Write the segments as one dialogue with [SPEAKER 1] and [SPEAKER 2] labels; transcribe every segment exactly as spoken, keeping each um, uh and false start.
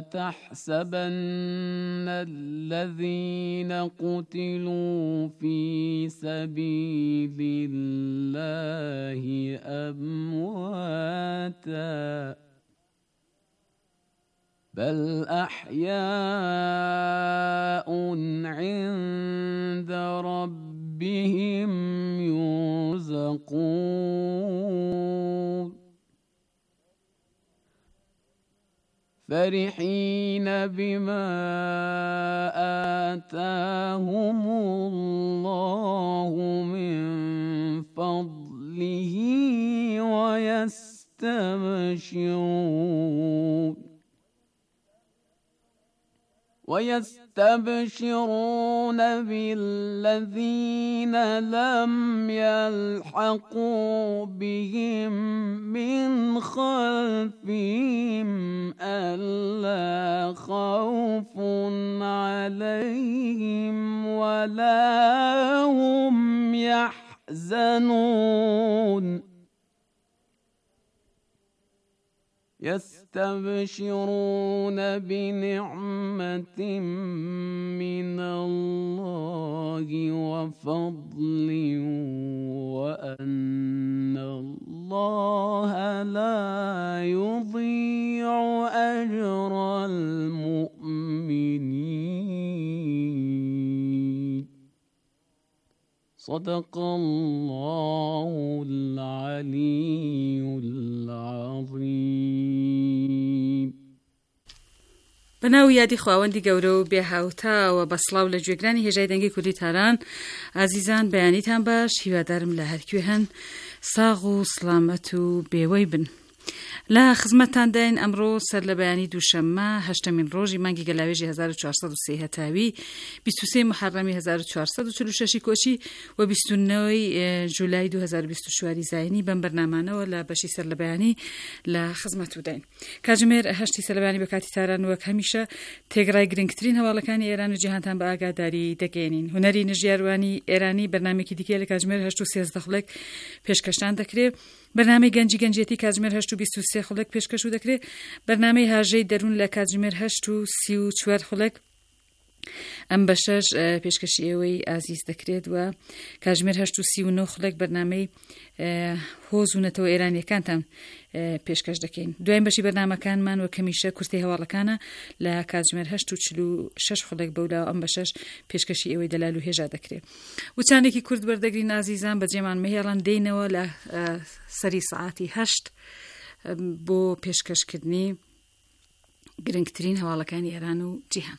[SPEAKER 1] تحسبن الذين قتلوا في سبيل الله أمواتا بل أحياء عند ربهم يرزقون فرحين بما آتاهم الله من فضله ويستبشرون ويستبشرون بالذين لم يلحقوا بهم من خلفهم ألا خوف عليهم ولا هم يحزنون يستبشرون بنعمة من الله وفضل وأن الله لا يضيع أجر المؤمنين صدق الله العلي العظيم.
[SPEAKER 2] بناو یادی خواوەندی گەورە و بێهاوتاوە بە سڵاو لە گوێگرانی هێژای دەنگی کوردی تاران. ئازیزان بەیانیتان باش، هیوادارم لە هەرکوێ هەن ساغ و سلامەت و بێوەی بن. لە خزمەتتان داین ئەمڕۆ سەر لە بەیانی دووشەممە هەشتمین ڕۆژی مانگی گەلاوێژی هەزار و چوارسەد و سێ هەتاوی بیست و سێ محەڕەمی هەزار و چوارسەد و چل و شەش کۆچی و بیست و نۆ جولای دوو هەزار و بیست و چوار زاینی بەم بەرنامانەوە لە بەشی سەر لە بەیانی لە خزمەت داین. کاتژمێر هەشتی سەر لە بەیانی بە کاتی تاران وەک هەمیشە تێگڕای گرنگترین هەواڵەکانی ئێران و جیهانتان بە ئاگاداری دەگەێنین. هونەری نژیاروانی ئێرانی بەرنامێکی دیکە لە کاتژمێر هەشت و سێزدە خولێک پێشکەشتان دەکرێت. بەرنامەی گەنجی گەنجێتی کاتژمێر هەشت و بیست و سێ خولێک پێشکەش دەکرێت. بەرنامەی هاژەی دەروون لە کاتژمێر هەشت و سی و چوار خولێک ئەم بەشەش پێشکەشی ئێوەی ئازیز دەکرێت و کاتژمێر هەشت و سی و نۆ خولێک بەرنامەی هۆز و نەتەوە ئێرانیەکانتان پێشکەش دەکەین. دوایین بەشی بەرنامەکانمان وە کەمیشە کورتی هەواڵەکانە لە کاتژمێر هەشت و چل و شەش خولێک بەولا ئەم بەشەش پێشکەشی ئێوەی دەلال و هێژا دەکرێت. وچانێکی کورد بەردەگرین ئازیزان بەجێمان مەهێڵان دێنەوە لە سەری سەعاتی هەشت بۆ پێشکەشکردنی گرنگترین هەواڵەکانی ئێران و جیهان.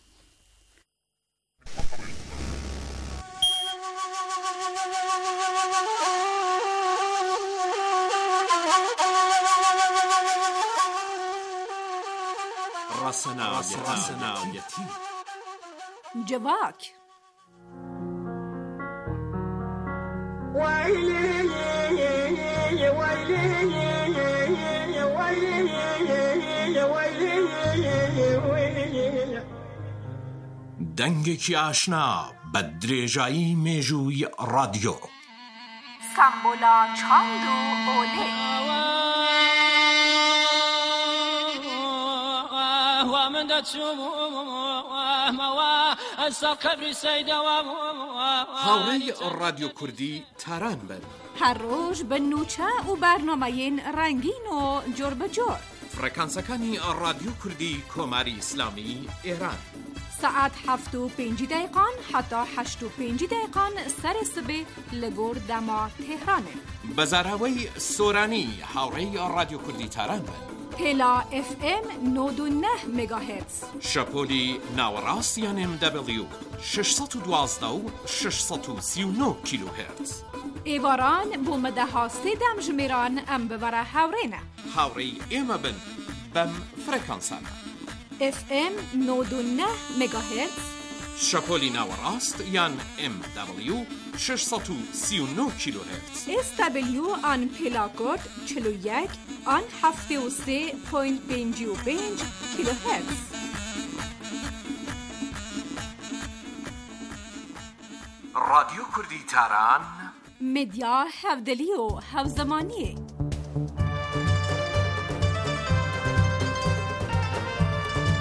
[SPEAKER 3] ڕاسەناویەتی
[SPEAKER 4] جەواک
[SPEAKER 3] دەنگێکی ئاشنا بە درێژایی مێژووی ڕادیۆ
[SPEAKER 4] سامبۆلا چاند و ئۆلێ
[SPEAKER 3] هاوڕێی ڕادیۆ کوردی تاران بن
[SPEAKER 4] هەر ڕۆژ بە نوچە و بەرنامەیەن ڕەنگین و جۆر بەجۆر
[SPEAKER 3] فڕێکانسەکانی ڕادیۆ کوردی کۆماری ئیسلامی ئێران
[SPEAKER 4] ساعت هەفت و پێنج دقیقان حتا هەشت و پێنج دقیقان سەری سبێ لە گۆر دەما تێهرانێ
[SPEAKER 3] بەزاراوەی سۆرانی هاوڕێی ڕادیۆ کوردی تاران بن
[SPEAKER 4] پێلا ئف ئێم نۆد و نە مێگاهێرتز
[SPEAKER 3] شەپۆلی ناوەڕاست یان ئێم دەبلیو شەشسەد و دوازدە و شەشسەد و سی و نۆ کیلۆهێرتز
[SPEAKER 4] ئێواران بۆ مەدەها سێدەم ژمێران ئەم ببەرە هاوڕێنە
[SPEAKER 3] هاوڕێی ئێمە بن بەم فڕێکانسانە
[SPEAKER 4] ئف ئێم نۆد و نە مێگاهێرتز
[SPEAKER 3] شەپۆلی ناوەڕاست یان ئێم دەبلیو شەشسەد و سی و نۆ کیلۆهێرتز
[SPEAKER 4] ئێس دەبلیو ئان پێلاکۆد چل و یەک ئان هەفتێ و سێ پۆینت پێنج و پێنج کیلۆهێرتز
[SPEAKER 3] ڕادیۆ کوردی تاران
[SPEAKER 4] مدیا هەودەلی و هەوزەمانیە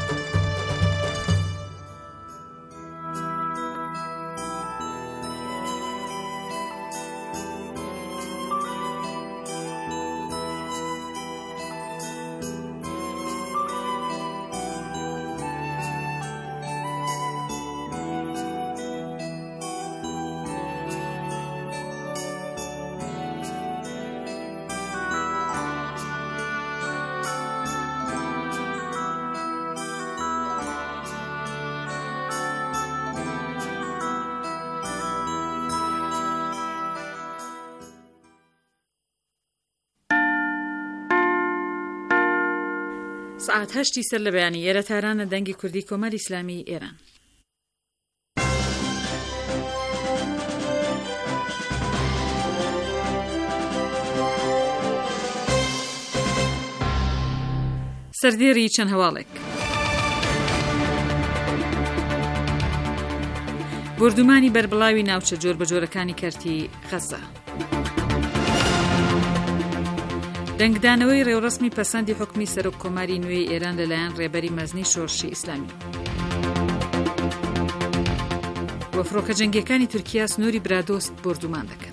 [SPEAKER 2] سعات هەشتی سەر لە بەیانی ئێرە تارانە دەنگی کوردی کۆمەڵی ئیسلامی ئێران. سەردێڕی چەند هەواڵێک. بردومانی بەربڵاوی ناوچە جۆر بەجۆرەکانی کەرتی غەزە. دەنگدانەوەی ڕێوڕسمی پەسەندی حکمی سەرۆک کۆماری نوێی ئێران لەلایەن ڕێبەری مەزنی شۆڕشی ئیسلامی. وە فڕۆکە جەنگیەکانی تورکیا سنووری برادۆست بردومان دەکەن.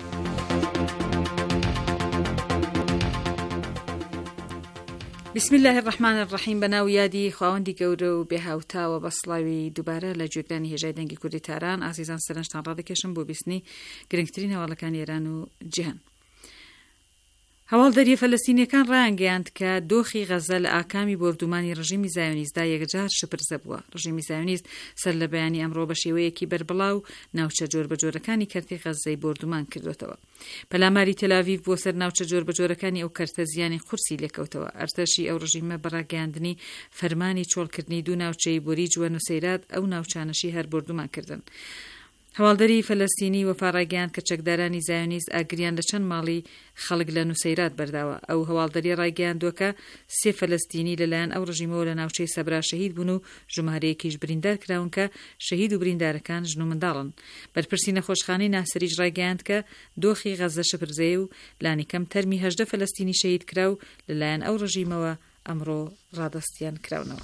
[SPEAKER 2] بسم الله الرحمن الرحیم. بەناو یادی خواوەندی گەورە و بێهاوتاوە بەسڵاوی دووبارە لە گوێگرانی هێژای دەنگی کوردی تاران ئازیزان سەرنجتان ڕادەکێشم بۆ بیستنی گرنگترین هەواڵەکانی ئێران و جیهان. هەواڵدەریە فەلەستینیەکان ڕایانگەیاند کە دۆخی غەزە لە ئاکامی بردومانی ڕژیمی زایۆنیستدا یەکجار شپرزە بووە. ڕژیمی زایۆنیست سەر لە بەیانی ئەمڕۆ بە شێوەیەکی بەربڵاو ناوچە جۆر بەجۆرەکانی کەرتی غەزەی بردومان کردوتەوە. پەلاماری تەل‌ئاڤیڤ بۆ سەر ناوچە جۆر بەجۆرەکانی ئەو کەرتە زیانی قورسی لێکەوتەوە. ئەرتەشی ئەو ڕژیمە بەڕاگەیاندنی فەرمانی چۆڵکردنی دوو ناوچەی بۆریج و نوسەیرات ئەو ناوچانەشی هەر بردومان کردن. هەواڵدەری فەلەستینی وەفاڕاگەیاند کە چەکدارانی زایۆنیست ئاگریان لە چەند ماڵی خەڵک لە نوسەیرات بەرداوە. ئەو هەواڵدەری ڕایگەیاندووە کە سێ فەلەستینی لەلایەن ئەو ڕژیمەوە لە ناوچەی سەبرا شەهید بوون و ژمارەیەکیش بریندار کراون کە شەهید و بریندارەکان ژن و منداڵن. بەرپرسی نەخۆشخانەی ناسریش ڕایگەیاند کە دۆخی غەزە شپرزەیە و لانیکەم تەرمی هەژدە فەلەستینی شەهید کرا و لەلایەن ئەو ڕژیمەوە ئەمڕۆ ڕادەستیان کراونەوە.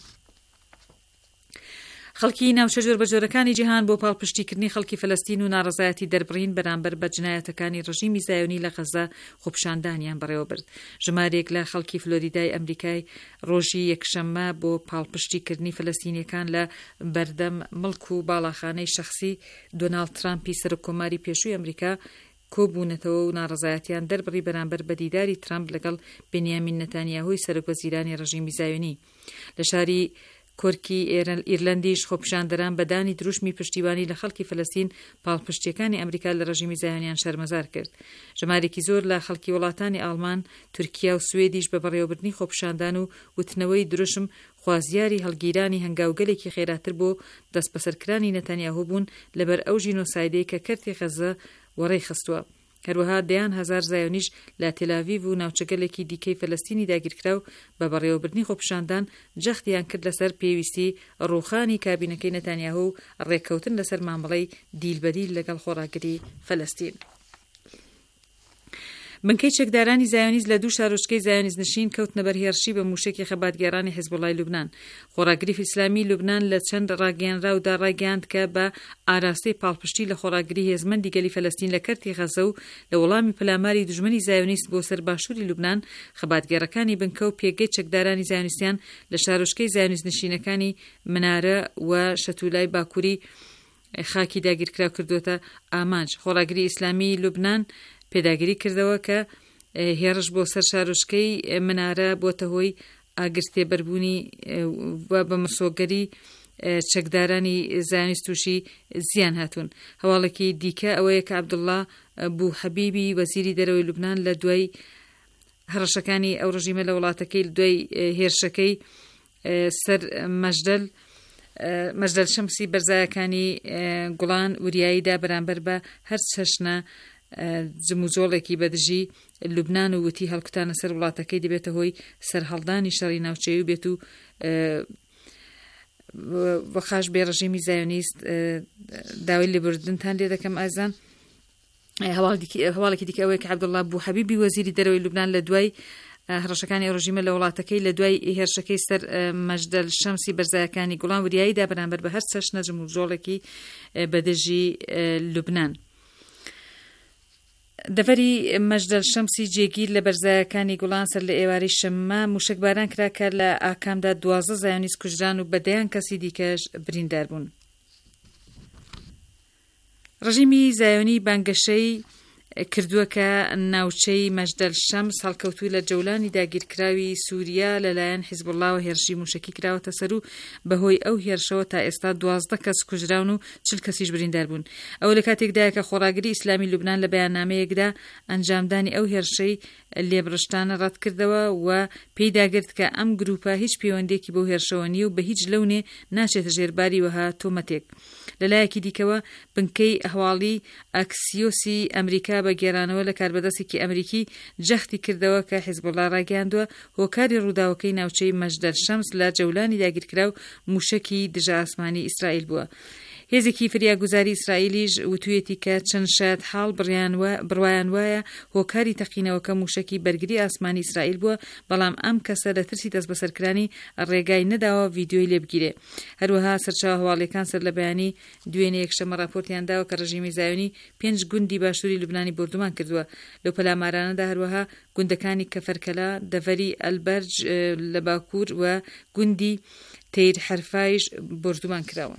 [SPEAKER 2] خەڵکی ناوچە جۆر بەجۆرەکانی جیهان بۆ پاڵپشتیکردنی خەڵکی فەلەستین و ناڕەزایەتی دەربڕین بەرامبەر بە جنایەتەکانی ڕژیمی زایۆنی لە غەزە خۆپیشاندانیان بەڕێوە برد. ژمارەیەک لە خەڵکی فلۆریدای ئەمریکای ڕۆژی یەکشەممە بۆ پاڵپشتیکردنی فەلەستینیەکان لە بەردەم مڵک و باڵاخانەی شەخسی دۆناڵد ترامپی سەرۆککۆماری پێشووی ئەمریکا کۆبوونەتەوە و ناڕەزایەتیان دەربڕی بەرامبەر بە دیداری ترامپ لەگەڵ بنیامین نەتانیاهوی سەرۆکوەزیرانی ڕژیمی زایۆنی. لە شاری کۆرکی ئیرلندیش خۆپیشاندەران بەدانی دروشمی پشتیوانی لە خەڵکی فەلەستین پاڵپشتیەکانی ئەمریکا لە ڕژیمی زایۆنیان شەرمەزار کرد. ژمارێکی زۆر لە خەڵکی وڵاتانی ئاڵمان، تورکیا و سوێدیش بە بەڕێوەبردنی خۆپیشاندان و وتنەوەی دروشم خوازیاری هەڵگیرانی هەنگاوگەلێکی خێراتر بۆ دەست بەسەرکرانی نەتانیاهو بوون لەبەر ئەو ژینۆسایدەی کە کەرتی غەزە وەڕێی خستووە. هەروەها دەیان هەزار زایۆنیش لە تێل‌ئاڤیڤ و ناوچەگەلێکی دیکەی فەلەستینی داگیرکرا و بە بەڕێوەبردنی خۆپیشاندان جەختیان کرد لەسەر پێویستی ڕووخانی کابینەکەی نەتانیاهو و ڕێککەوتن لەسەر مامەڵەی دیلبەدیل لەگەڵ خۆڕاگری فەلەستین. بنکەی چەکدارانی زایۆنیست لە دوو شارۆچکەی زایۆنیست نشین کەوتنە بەر هێرشی بە موشێکی خەباتگێڕانی حیزبوڵای لوبنان. خۆڕاگری ئیسلامی لوبنان لە چەند ڕاگەیەنراودا ڕایگەیاند کە بە ئاراستەی پاڵپشتی لە خۆڕاگری هێزمەندی گەلی فەلەستین لە کەرتی غەزە و لە وەڵامی پەلاماری دوژمنی زایۆنیست بۆ سەر باشووری لوبنان، خەباتگێڕەکانی بنکە و پێگەی چەکدارانی زایۆنیستیان لە شارۆچکەی زایۆنیست نشینەکانی منارە و شەتولای باکووری خاکی داگیرکرا کردوتە ئامانج. خۆڕاگری ئیسلامی لوبنان پێداگیری کردەوە کە هێرش بۆ سەر شارۆچکەی منارە بۆتە هۆی ئاگرستێ بەربوونی و بە مسۆگەری چەکدارانی زایۆنیست تووشی زیان هاتوون. هەواڵێکی دیکە ئەوەیە کە عەبدوڵڵا بوو حەبیبی وەزیری دەرەوەی لوبنان لە دوای هەڕەشەکانی ئەو ڕژیمە لە وڵاتەکەی دوای هێرشەکەی سەر مەژدەل مەژدەل شەمسی بەرزایەکانی گوڵان وریاییدا بەرامبەر بە هەر چەشنە جموجۆڵێکی بەدژی لوبنان و وتی هەڵکوتانە سەر وڵاتەکەی دەبێتە هۆی سەرهەڵدانی شەڕی ناوچەیی و بێت و بەخاش بێ ڕژیمی زایۆنیست داوای لێبوردنتان لێ دەکەم ئازان. هەواڵێکی دیکە ئەوەیە کە عەبدوڵڵا بوو حەبیبی وەزیری دەرەوەی لوبنان لە دوای هەڕەشەکانی ڕژیمە لە وڵاتەکەی لە دوای هێرشەکەی سەر مەژدەل شەمسی بەرزایەکانی گوڵان وریاییدا بەرامبەر بە هەر چەشنە جموجۆڵێکی بەدژی لوبنان. دەڤەری مەژدەل شەمسی جێگیر لە بەرزایەکانی گوڵان سەر لە ئێوارەی شەممە موشکباران کرا کە لە ئاکامدا دوازدە زایۆنیست کوژران و بەدەیان کەسی دیکەش بریندار بوون. ڕژیمی زایۆنی بانگەشەی کردووە کە ناوچەی مەجدەل شەمس هەڵکەوتووی لە جەولانی داگیرکراوی سووریا لەلایەن حیزب الله و هێرشی موشکی کراوەتە سەر و بەهۆی ئەو هێرشەوە تا ئێستا دوازدە کەس کوژراون و چل کەسیش بریندار بوون. ئەو لە کاتێکدایە کە خۆڕاگری ئیسلامی لوبنان لە بەیاننامەیەکدا ئەنجامدانی ئەو هێرشەی لێبڕشتانە ڕەت کردەوە و پێی داگرت کە ئەم گروپە هیچ پەیوەندێکی بەو هێرشەوە نیە و بە هیچ لەونێ ناچێتە ژێرباری وەها تۆمەتێک. لەلایەکی دیکەوە بنکەی ئەهواڵی ئەکسیۆسی ئەمریکا بە گێرانەوە لە کاربەدەستێکی ئەمریکی جەختی کردەوە کە حیزب الله ڕاگەیاندووە هۆکاری ڕووداوەکەی ناوچەی مەجدەل شەمس لە جەولانی داگیرکراو موشکی دژە ئاسمانی ئیسرائیل بووە. هێزێکی فریاگوزاری ئیسرائیلیش وتویەتی کە چەند شایەت حاڵ بڕوایان وایە هۆکاری تەقینەوەکە موشکی بەرگری ئاسمانی ئیسرائیل بووە، بەڵام ئەم کەسە لە ترسی دەست بەسەرکرانی ڕێگای نەداوە ڤیدیۆی لێبگیرێ. هەروەها سەرچاوە هەواڵیەکان سەر لە بەیانی دوێنێ یەکشەمە راپۆرتیان داوە کە ڕژیمی زایۆنی پێنج گوندی باشووری لوبنانی بردومان کردووە. لەو پەلامارانەدا هەروەها گوندەکانی کەفەرکەلا، دەڤەری ئەلبەرج لە باکوور و گوندی تەیر حەرفایش بردومان کراون.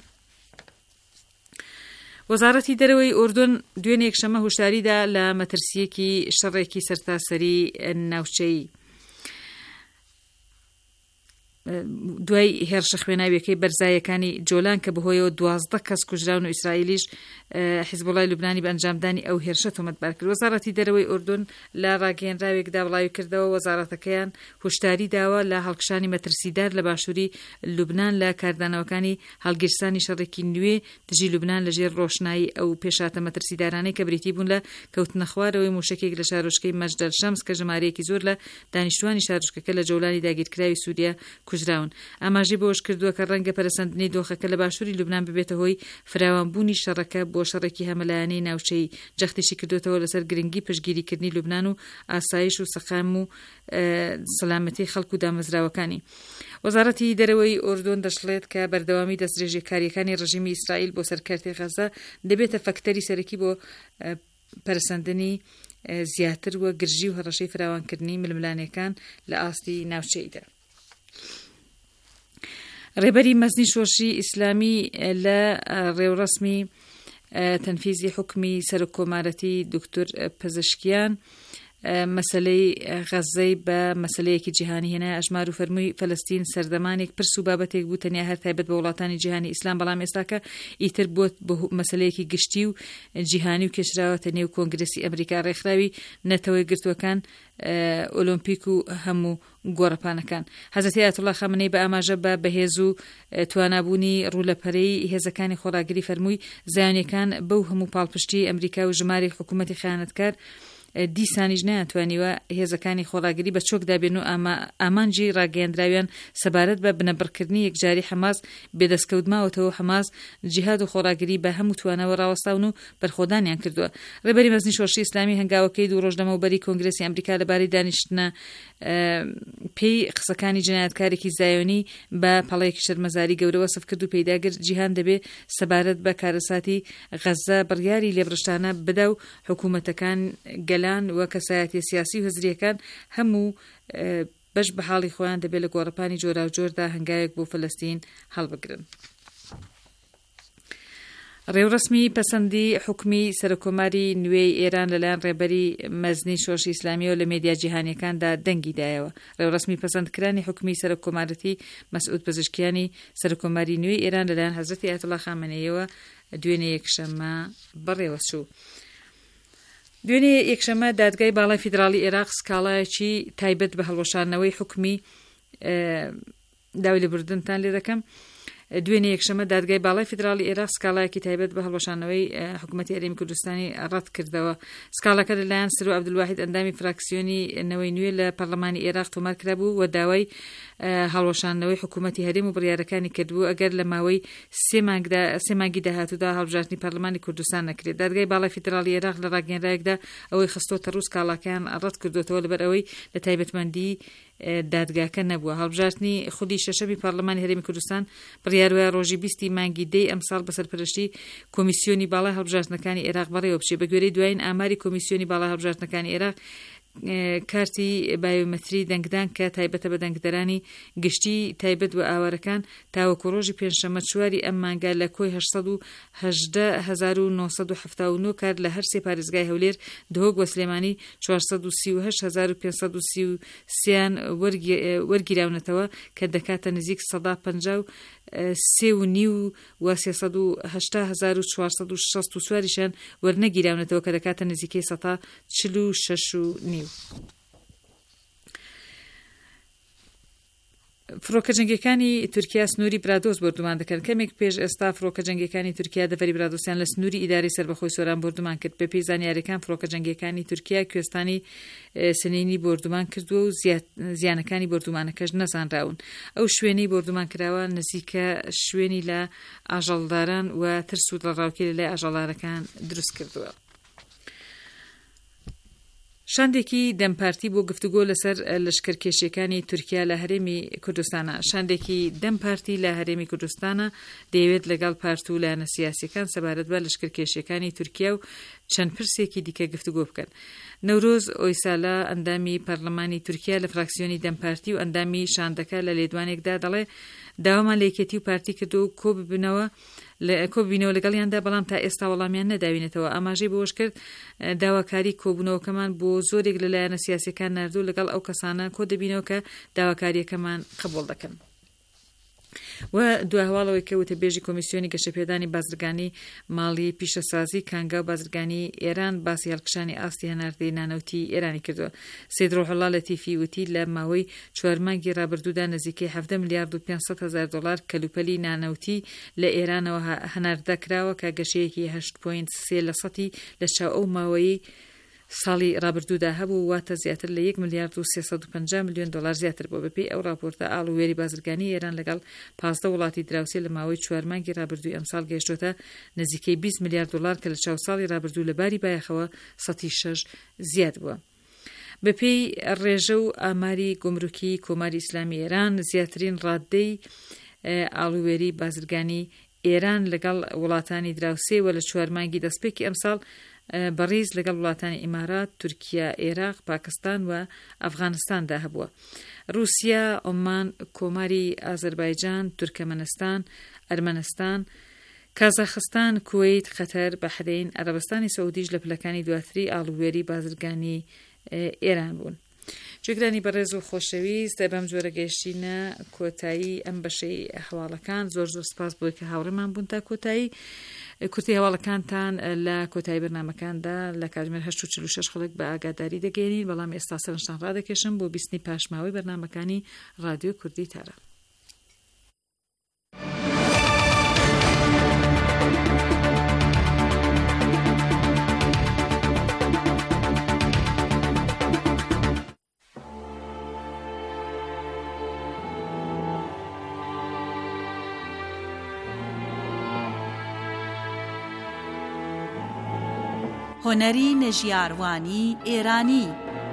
[SPEAKER 2] وەزارەتی دەرەوەی ئوردون دوێنێ یەکشەمە هۆشداریدا لە مەترسیەکی شەڕێکی سەرتاسەری ناوچەی دوای هێرشە خوێناویەکەی بەرزایەکانی جۆلان کە بەهۆیەوە دوازدە کەس کوژراون و ئیسرائیلیش حیزب الله لوبنانی بە ئەنجامدانی ئەو هێرشە تۆمەتبار کرد. وەزارەتی دەرەوەی ئوردون لە ڕاگەیەنراوێکدا وڵاوی کردەوە وەزارەتەکەیان هۆشداری داوە لە هەڵکشانی مەترسیدار لە باشووری لوبنان لە کاردانەوەکانی هەڵگیرسانی شەڕێکی نوێ دژی لوبنان لەژێر ڕۆشنایی ئەو پێشاتە مەترسیدارانەی کە بریتی بوون لە کەوتنە خوارەوەی موشکێک لە شارۆچکەی مەجدەل شەمس کە ژمارەیەکی زۆر لە دانیشتوانی شارۆچکەکە لە جەولانی داگیرکراوی سووریا کوژراون. ئاماژەی بۆش کردووە کە ڕەنگە پەرەسەندنی دۆخەکە لە باشووری لوبنان ببێتە هۆی فراوانبوونی شەڕەکە بۆ شەڕێکی هەمەلایەنەی ناوچەی. جەختیشی کردوێتەوە لەسەر گرنگی پشتگیریکردنی لوبنان و ئاسایش و سەقام و سەلامەتی خەڵک و دامەزراوەکانی. وەزارەتی دەرەوەی ئوردون دەشڵێت کە بەردەوامی دەستدرێژیەکاریەکانی ڕژیمی ئیسرائیل بۆ سەرکەرتی غەزە دەبێتە فەکتەری سەرەکی بۆ پەرەسەندنی زیاتر وە گرژی و هەڕەشەی فراوانکردنی ململانەکان لە ئاستی ناوچەیدا. ڕێبەری مەزنی شۆڕشی ئیسلامی لە ڕێوڕەسمی تەنفیزی حکمی سەرۆکۆمارەتی دکتۆر پزیشکیان مەسەلەی غەزەی بە مەسەلەیەکی جیهانی هێنای ئەژمار و فەرمووی فەلەستین سەردەمانێک پرس و بابەتێک بوو تەنیا هەر تایبەت بە وڵاتانی جیهانی ئیسلام، بەڵام ئێستاکە ئیتر بۆت بە مەسەلەیەکی گشتی و جیهانی و کێشراوەتە نێو کۆنگرسی ئەمریکا ڕێکخراوی نەتەوەی گرتوەکان ئۆلۆمپیک و هەموو گۆڕەپانەکان. حەزەتی ئایەتوڵا خامنەی بە ئاماژە بە بەهێز و توانابوونی ڕوولەپەرەی هێزەکانی خۆراگری فەرمووی زایۆنیەکان بەو هەموو پاڵپشتی ئەمریکا و ژمارە حکوومەتی خیانەتکار دیسانیش نەیانتوانیوە هێزەکانی خۆراگری بە چۆک دابێن و ئامانجی ڕاگەیاندراویان سەبارەت بە بنەبڕکردنی یەکجاری حەماس بێدەستکەوتماوەتەوە حەماس جیهاد و خۆراگری بە هەموو توانەوە ڕاوەستاون و بەرخۆدانیان کردووە. ڕێبەری مەزنی شۆڕشی ئیسلامی هەنگاوەکەی دوو ڕۆژ لەمەوبەری کۆنگرسی ئەمریکا لەبارەی دانیشتنە پێی قسەکانی جنایەتکارێکی زایۆنی بە پەڵەیەکی شەرمەزاری گەورە وەسف کرد و پەیداگر جیهان دەبێ سەبارەت بە کارەساتی غەزە بڕیاری لێبڕشتانە بدا و حکوومەتەکان گەلان و کەسایەتی سیاسی و هەزریەکان هەموو بەش بە حاڵی خۆیان دەبێت لە گۆڕەپانی جۆرا و جۆردا هەنگاوێک بۆ فەلەستین هەڵبگرن. ڕێوڕسمی پەسەندی حکمی سەرۆکۆماری نوێی ئێران لەلایەن ڕێبەری مەزنی شۆڕشی ئیسلامیەوە لە مێدیا جیهانیەکاندا دەنگی دایەوە. ڕێوڕسمی پەسەندکرانی حکمی سەرۆکۆمارەتی مەسعود پزیشکیانی سەرۆکۆماری نوێی ئێران لەلایەن حەزرەتی ئایەتوڵا خامنەییەوە دوێنێ یەکشەمە بەڕێوە چوو. دوێنێ یەکشەمە دادگای باڵای فیدراڵی عێراق سکاڵایەکی تایبەت بە هەڵوەشاندنەوەی حکمی داوای لێبوردنتان لێ دەکەم. دوێنێ یەکشەمە دادگای باڵای فیدراڵی عێراق سکاڵایەکی تایبەت بە هەڵوەشاندنەوەی حکوومەتی هەرێمی کوردستانی ڕەت کردەوە. سکاڵەکە لەلایەن سەر و عەبدولواحید ئەندامی فراکسیۆنی نەوەی نوێ لە پەرلەمانی عێراق تۆمار کرابوو و داوای هەڵوەشاندنەوەی حکوومەتی هەرێم و بڕیارەکانی کردبوو ئەگەر لە ماوەی سێ مانگی داهاتوودا هەڵبژاردننی پەرلەمانی کوردستان نەکرێت. دادگای باڵای فیدراڵی عێراق لە ڕاگەیەنراوێکدا ئەوەی خستۆتە ڕوو سکاڵەکەیان ڕەت کردوێتەوە لەبەر ئەوەی لە تایبەتمەندی دادگاکە نەبووە. هەڵبژاردنی خودی شەشەمی پەرلەمانی هەرێمی کوردستان بڕیاروایە ڕۆژی بیستی مانگی دەی ئەمساڵ بەسەرپەرشتی کۆمیسیۆنی باڵای هەڵبژاردنەکانی عێراق بەڕێوە بچێت. بە گوێرەی دوایین ئاماری کۆمیسیۆنی باڵای هەڵبژاردنەکانی عێراق کارتی بایۆمەتری دەنگدان کە تایبەتە بە دەنگدەرانی گشتی تایبەت و ئاوارەکان تاوەکو ڕۆژی پێنجشەممە چواری ئەم مانگە لە کۆی هەشت و هەژدە هەزار و نۆسەد و هەفتاد و نۆ کار لە هەر سێ پارێزگای هەولێر دهۆک وە سلێمانی چوارسەد و سی و هەشت هەزار و پێنجسەد و سی و سێیان وەرگیراونەتەوە کە دەکاتە نزیک سەدا پەنجا و سێ و نیو و سێسەد و هەشتا هەزار و چوارسەد و شەست و چواریشان وەرنەگیراونەتەوە کە دەکاتە نزیکەی سەدا چل و شەش و نیو. فڕۆکە جەنگیەکانی تورکیا سنووری برادۆز بردومان دەکەن. کەمێک پێش ئێستا فڕۆکە جەنگیەکانی تورکیا دەڤەری برادۆسیان لە سنووری ئیداری سەربەخۆی سۆران بردومان کرد. بەپێی زانیاریەکان فڕۆکە جەنگیەکانی تورکیا کوێستانی سنینی بردومان کردووە و زیانەکانی بردومانەکەش نەزانراون. ئەو شوێنەی بردومان کراوە نزیکە شوێنی لە ئاژەڵداران و ترس و دڵڕاوکی لەلای ئاژەڵدارەکان دروست کردووە. شاندێکی دەمپارتی بۆ گفتوگۆ لەسەر لەشکرکێشیەکانی تورکیا لە هەرێمی کوردستانە. شاندێکی دەمپارتی لە هەرێمی کوردستانە دەیەوێت لەگەڵ پارت و لایەنە سیاسیەکان سەبارەت بە لەشکرکێشیەکانی تورکیا و چەند پرسێکی دیکە گفتوگۆ بکەن. نەورۆز ئۆیسالا ئەندامی پەرلەمانی تورکیا لە فراکسیۆنی دەمپارتی و ئەندامی شاندەکە لە لێدوانێکدا دەڵێ داوامان لە یەکێتی و پارتی کردو و کۆ ببنەوە کۆبینەوە لەگەڵیاندا، بەڵام تا ئێستا وەڵامیان نەداوینێتەوە. ئاماژەی بۆش کرد داواکاری کۆبوونەوەکەمان بۆ زۆرێک لەلایەنە سیاسیەکان ناردوو لەگەڵ ئەو کەسانە کۆ دەبینەوە کە داواکاریەکەمان قبوڵ دەکەن. و دوهواڵەوەی کەوتە بێژی کۆمیسیۆنی گەشەپێدانی بازرگانی ماڵی پیشەسازی کانگا و بازرگانی ئێران باسی هەڵکشانی ئاستی هەناردەی نانەوتی ئێرانی کردووە. سید ڕۆحڵڵا لەتیفی وتی لە ماوەی چوار مانگی ڕابردوودا نزیکەی هەفتە ملیارد و پێنجسەد هەزار دۆلار کەلوپەلی نانەوتی لە ئێرانەوە هەناردە کراوە کە گەشەیەکی هەشت پۆینت سێ لە سەدی لە چاو ئەو ماوەی ساڵی ڕابردوودا هەبوو، واتە زیاتر لە یەک ملیارد و سێسەد و پەنجا ملیۆن دۆلار زیاتر بۆ. بەپێی ئەو راپۆرتە ئاڵوێری بازرگانی ئێران لەگەڵ پازدە وڵاتی دراوسێ لە ماوەی چوار مانگی ڕابردووی ئەمساڵ گەیشتۆتە نزیکەی بیست ملیارد دۆلار کە لە چاو ساڵی ڕابردوو لە باری بایەخەوە سەدی شەش زیاد بووە. بەپێی ڕێژە و ئاماری گۆمروکی کۆماری ئیسلامی ئێران زیاترین ڕاددەی ئاڵوێری بازرگانی ئێران لەگەڵ وڵاتانی دراوسێ و لە چوار مانگی دەستپێکی ئەمساڵ بەڕیز لەگەڵ وڵاتانی ئیمارات، تورکیا، عێراق، پاکستان و ئەفغانستاندا هەبووە. رووسیا، عۆمان، کۆماری ئازەربایجان، تورکمەنستان، ئەرمەنستان، کازاخستان، کوێیت، قەتەر، بەحرین، عەرەبستانی سەعودیش لە پلەکانی دواتری ئاڵوێری بازرگانی ئێران بوون. جێگرانی بەڕێز و خۆشەویست، بەم جۆرە گەیشتینە کۆتایی ئەم بەشەی هەواڵەکان. زۆر زۆر سپاس بۆی کە هاوڕێمان بوون تا کۆتایی. کورتی هەواڵەکانتان لە کۆتایی بەرنامەکاندا لە کاتژمێر هەشت و چل و شەش خەڵک بە ئاگاداری دەگەێنین، بەڵام ئێستا سەرنجتان ڕادەکێشم بۆ بیستنی پاشماوەی بەرنامەکانی ڕادیۆ کوردی تاران.
[SPEAKER 5] هۆنەری نەژیاروانی ئێرانی.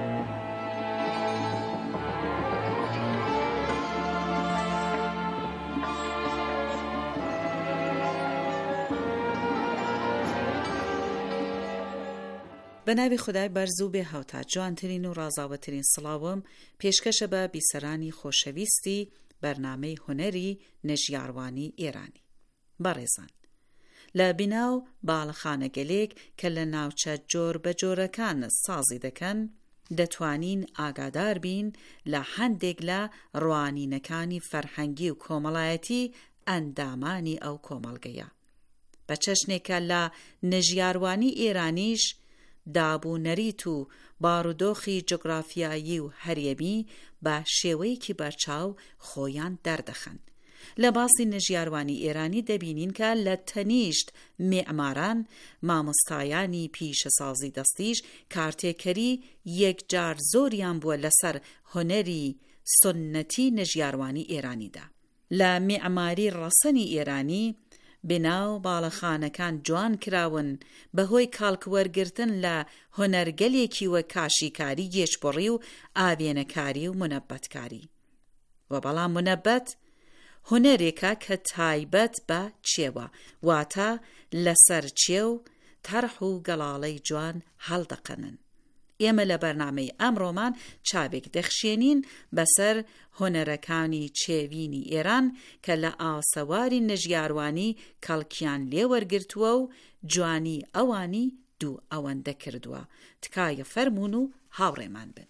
[SPEAKER 5] بە ناوی خودای بەرز و بێ هاوتا جوانترین و ڕازاوەترین سڵاوم پێشکەشە بە بیسەرانی خۆشەویستی بەرنامەی هۆنەری نەژیاروانی ئێرانی. بەڕێزان، لە بیناو باڵەخانە گەلێک کە لە ناوچە جۆر بە جۆرەکان سازی دەکەن، دەتوانین ئاگادار بین لە هەندێک لە ڕوانینەکانی فەرهەنگی و کۆمەڵایەتی ئەندامانی ئەو کۆمەڵگەیە. بە چەشنێکە لە نەژیاروانی ئێرانیش دابوونەریت و بارودۆخی جغرافیایی و هەرێمی بە شێوەیەکی بەرچاو خۆیان دەردەخەن. لە باسی نەژیاروانی ئێرانی دەبینین کە لە تەنیشت معماران، مامۆستایانی پیشەسازی دەستیش کارتێکەری یەکجار زۆریان بووە لەسەر هۆنەری سنەتی نەژیاروانی ئێرانیدا. لە معماری ڕەسەنی ئێرانی بناو باڵەخانەکان جوان کراون بەهۆی کاڵکوەرگرتن لە هۆنەرگەلێکی وە کاشیکاری، گێچبڕی و ئاوێنەکاری و منەبەتکاری. و بەڵام منەبەت هۆنەرێکە کە تایبەت بە چێوە، واتە لەسەر چێو تەرح و گەڵاڵەی جوان هەڵدەقەنن. ئێمە لە بەرنامەی ئەمڕۆمان چاوێک دەخشێنین بەسەر هۆنەرەکانی چێوینی ئێران کە لە ئاسەواری نەژیاروانی کەڵکیان لێوەرگرتووە و جوانی ئەوانی دوو ئەوەندە کردووە. تکایە فەرموون و هاوڕێمان بن.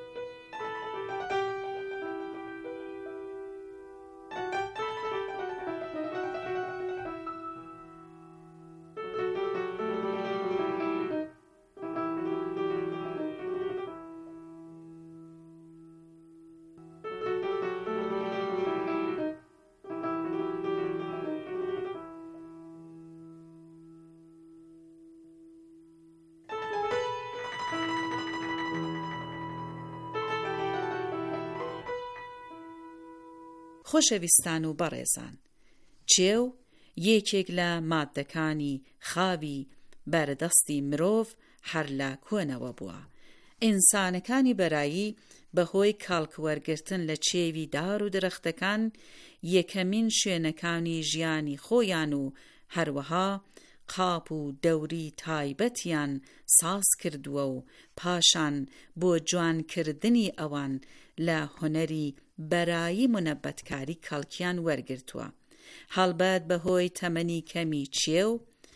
[SPEAKER 5] خۆشەویستان و بەڕێزان، چێو یەکێک لە ماددەکانی خاوی بەردەستی مرۆڤ هەر لە کۆنەوە بووە. ئینسانەکانی بەرایی بەهۆی کاڵکوەرگرتن لە چێوی دار و درەختەکان یەکەمین شوێنەکانی ژیانی خۆیان و هەروەها قاپ و دەوری تایبەتیان ساز کردووە و پاشان بۆ جوانکردنی ئەوان لە هۆنەری بەرایی منەبەتکاری کەڵکیان وەرگرتووە. هەڵبەت بەهۆی تەمەنی کەمی چێو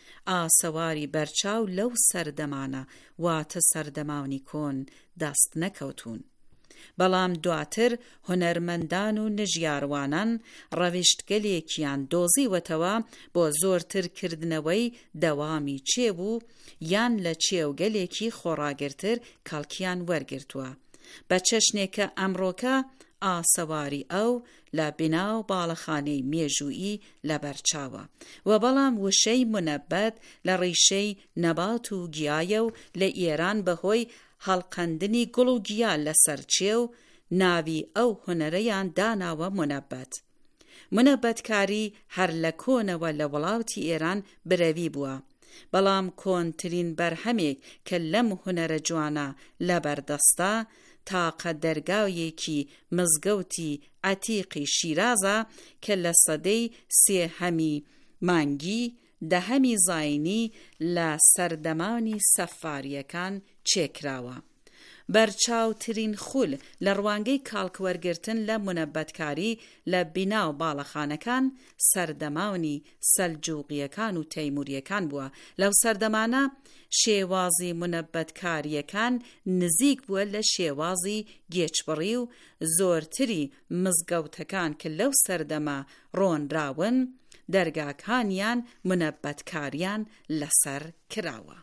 [SPEAKER 5] ئاسەواری بەرچاو لەو سەردەمانە واتە سەردەمانی کۆن دەست نەکەوتون. بەڵام دواتر هونەرمەندان و نژیاروانان ڕەویشتگەلێکیان دۆزیوەتەوە بۆ زۆرترکردنەوەی دەوامی چێو و یان لە چێوگەلێکی خۆڕاگرتر کەڵکیان وەرگرتووە. بە چەشنێکە ئەمڕۆکە ئاسەواری ئەو لە بیناو باڵەخانەی مێژوویی لە بەرچاوە و بەڵام وشەی منەبەت لە ڕیشەی نەبات و گیایە و لە ئێران بەهۆی هەڵقەندنی گوڵ و گیا لەسەر چێو ناوی ئەو هونەرەیان داناوە منەبەت. منەبەتکاری هەر لە کۆنەوە لە وڵاتی ئێران برەوی بووە، بەڵام کۆنترین بەرهەمێک کە لەم هونەرە جوانە لە بەردەستە تاقە دەرگاویەکی مزگەوتی عەتیقی شیرازە کە لە سەدەی سێهەمی مانگی دەهەمی زاینی لە سەردەمانی سەفاریەکان چێکراوە. بەرچاوترین خول لە ڕوانگەی کاڵکوەرگرتن لە منەبەتکاری لە بیناو باڵەخانەکان سەردەمانی سەلجوقیەکان و تەیموریەکان بووە. لەو سەردەمانە شێوازی منەبەتکاریەکان نزیک بووە لە شێوازی گێچبڕی و زۆرتری مزگەوتەکان کە لەو سەردەمە ڕۆنراون دەرگاکانیان منەبەتکاریان لەسەر کراوە.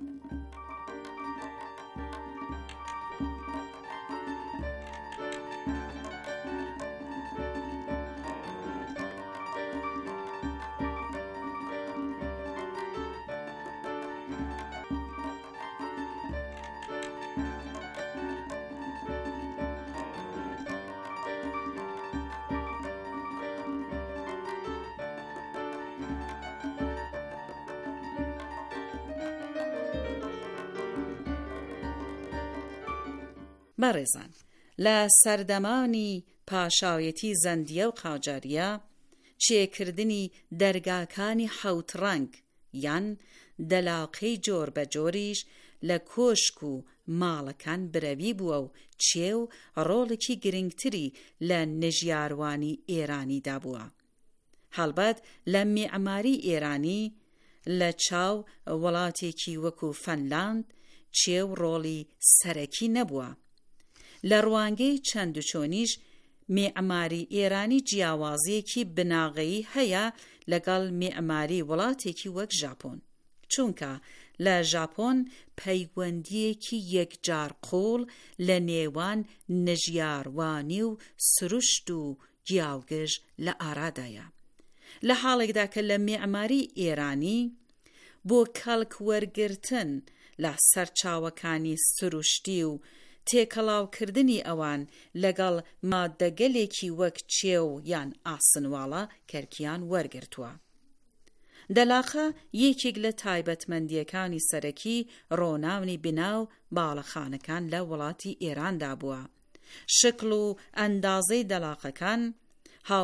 [SPEAKER 5] بەڕێزان، لە سەردەمانی پاشایەتی زەندیە و قاجاریە چێکردنی دەرگاکانی حەوت ڕەنگ یان دەلاقەی جۆر بە جۆریش لە کۆشک و ماڵەکان برەوی بووە و چێو ڕۆڵێکی گرنگتری لە نەژیاروانی ئێرانیدا بووە. هەڵبەت لە میعماری ئێرانی لە چاو وڵاتێکی وەکو فەنلاند چێو ڕۆڵی سەرەکی نەبووە. لە ڕوانگەی چەند و چۆنیش میعماری ئێرانی جیاوازیەکی بناغەیی هەیە لەگەڵ میعماری وڵاتێکی وەک ژاپۆن، چونکە لە ژاپۆن پەیوەندیەکی یەکجار قوڵ لە نێوان نەژیاروانی و سروشت و گیاوگژ لە ئارادایە، لە حاڵێکدا کە لە میعماری ئێرانی بۆ کەڵکوەرگرتن لە سەرچاوەکانی سروشتی و تێکەڵاوکردنی ئەوان لەگەڵ ماددەگەلێکی وەک چێو یان ئاسنواڵە کەرکیان وەرگرتووە. دەلاخە یەکێک لە تایبەتمەندیەکانی سەرەکی ڕۆناونی بیناو باڵەخانەکان لە وڵاتی ئێراندا بووە. شکل و ئەندازەی دەلاقەکان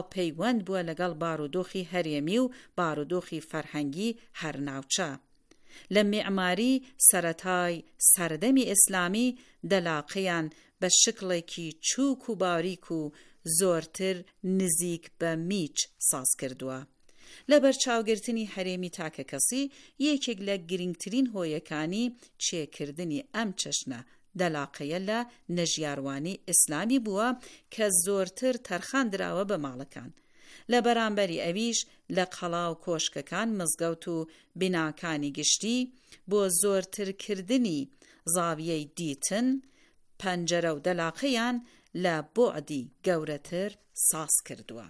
[SPEAKER 5] هاوپەیوەند بووە لەگەڵ بارودۆخی هەرێمی و بارودۆخی فەرهەنگی هەرناوچە. لە میعماری سەرەتای سەردەمی ئیسلامی دەلاقەیان بە شکڵێکی چووک و باریک و زۆرتر نزیک بە میچ ساز کردووە. لە بەرچاوگرتنی هەرێمی تاکەکەسی یەکێک لە گرنگترین هۆیەکانی چێکردنی ئەم چەشنە دەلاقەیە لە نەژیاروانی ئیسلامی بووە کە زۆرتر تەرخان دراوە بە ماڵەکان. لە بەرامبەری ئەویش لە قەڵا و کۆشکەکان مزگەوت و بیناکانی گشتی بۆ زۆرترکردنی زاویەی دیتن پەنجەرە و دەلاقەیان لە بۆعدی گەورەتر ساز کردووە.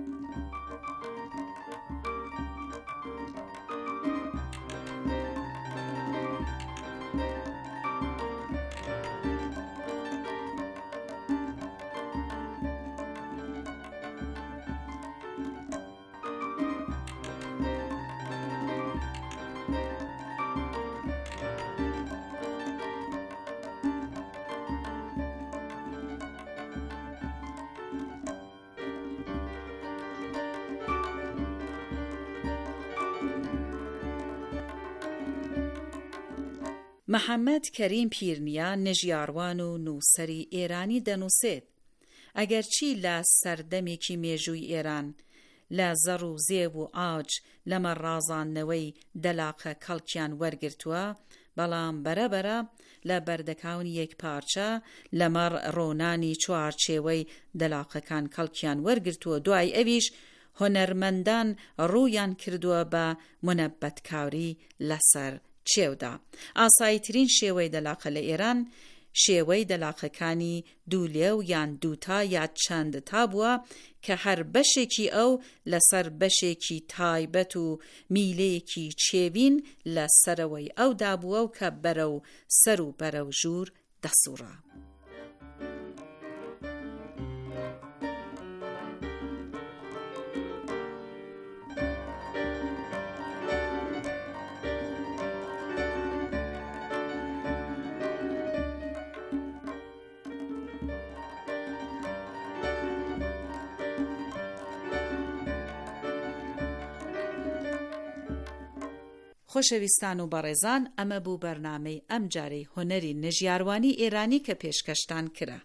[SPEAKER 5] محەممەد کەریم پیرنیا نەژیاروان و نووسەری ئێرانی دەنووسێت ئەگەرچی لە سەردەمێکی مێژووی ئێران لە زەڕ و زێب و ئاج لەمە ڕازاندنەوەی دەلاقە کەڵکیان وەرگرتووە، بەڵام بەرەبەرە لە بەردەکاونی یەک پارچە لەمەڕ ڕۆنانی چوارچێوەی دەلاقەکان کەڵکیان وەرگرتووە. دوای ئەویش هۆنەرمەندان ڕوویان کردووە بە منەبەتکاری لەسەر چێودا. ئاساییترین شێوەی دەلاقە لە ئێران شێوەی دەلاقەکانی دوولێو یان دووتا یا چەندتا بووە کە هەر بەشێکی ئەو لەسەر بەشێکی تایبەت و میلەیەکی چێوین لە سەرەوەی ئەودا بووە و کە بەرە و سەر و بەرە و ژوور دەسوڕا. خۆشەویستان و بەڕێزان، ئەمە بوو بەرنامەی ئەم جارەی هۆنەری نەژیاروانی ئێرانی کە پێشکەشتان کرا.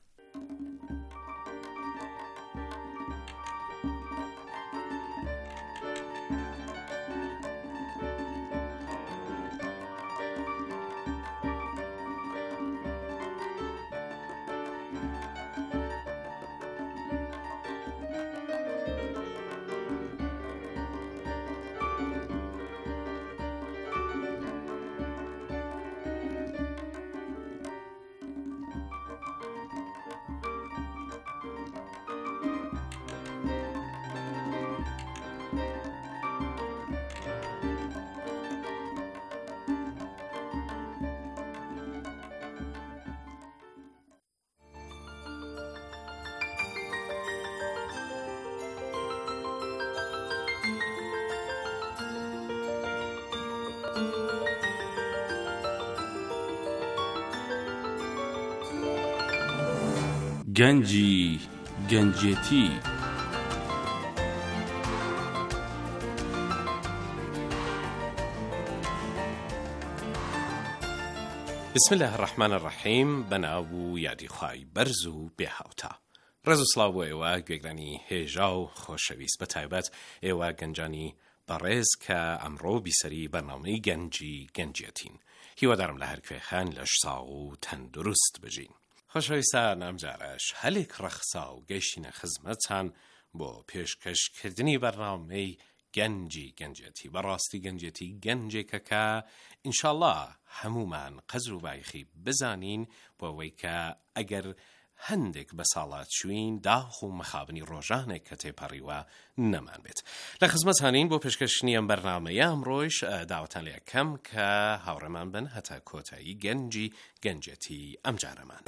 [SPEAKER 6] گەنجی گەنجێتی.
[SPEAKER 3] بسم الله الرحمن الرحیم. بەناو و یادی خوای بەرز و بێهاوتا. ڕێز و سڵاو بۆ ئێوە گوێگرانی هێژا و خۆشەویست، بە تایبەت ئێوە گەنجانی بەڕێز کە ئەمڕۆ بیسەری بەرنامەی گەنجی گەنجێتین. هیوادارم لە هەرکوێخان لەش ساغ و تەندروست بژین. خۆشەویستان، ئەم جارەش هەلێک ڕەخسا و گەیشتینە خزمەتتان بۆ پێشکەشکردنی بەرنامەی گەنجی گەنجێتی. بەڕاستی گەنجێتی گەنجێکە کە ئینشاءڵڵا هەمومان قەزر و بایخی بزانین بۆ ئەوەی کە ئەگەر هەندێک بە ساڵات چوین داخ و مەخابنی ڕۆژانێک کە تێپەڕیوە نەمان بێت. لە خزمەتانین بۆ پێشکەشتنی ئەم بەرنامەیە ئەمڕۆیش داوەتان لێ یەکەم کە هاوڕێمان بن هەتا کۆتایی گەنجی گەنجێتی ئەم جارەمان.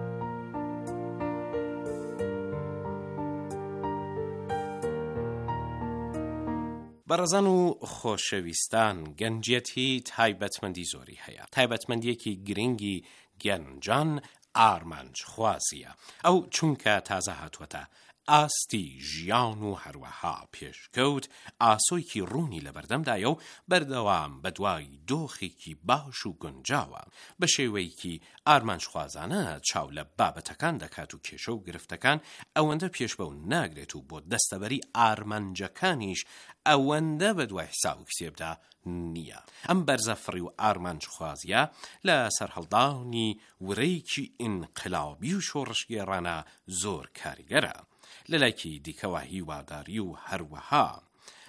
[SPEAKER 3] بەڕێزان و خۆشەویستان، گەنجێتی تایبەتمەندی زۆری هەیە. تایبەتمەندیەکی گرنگی گەنجان ئارمانج خوازیە. ئەو چونکە تازە هاتووەتە ئاستی ژیان و هەروەها پێشکەوت ئاسۆیکی ڕوونی لە بەردەمدایە و بەردەوام بە دوای دۆخێکی باش و گونجاوە بە شێوەیەکی ئارمانجخوازانە چاو لە بابەتەکان دەکات و کێشە و گرفتەکان ئەوەندە پێشبەو ناگرێت و بۆ دەستەبەری ئارمانجەکانیش ئەوەندە بە دوای حساب و کتێبدا نییە. ئەم بەرزە فڕی و ئارمانجخوازیە لە سەرهەڵدانی وڕێیکی ئینقلابی و شۆڕشگێڕانە زۆر کاریگەرە. لەلایەکی دیکەوە هیواداری و هەروەها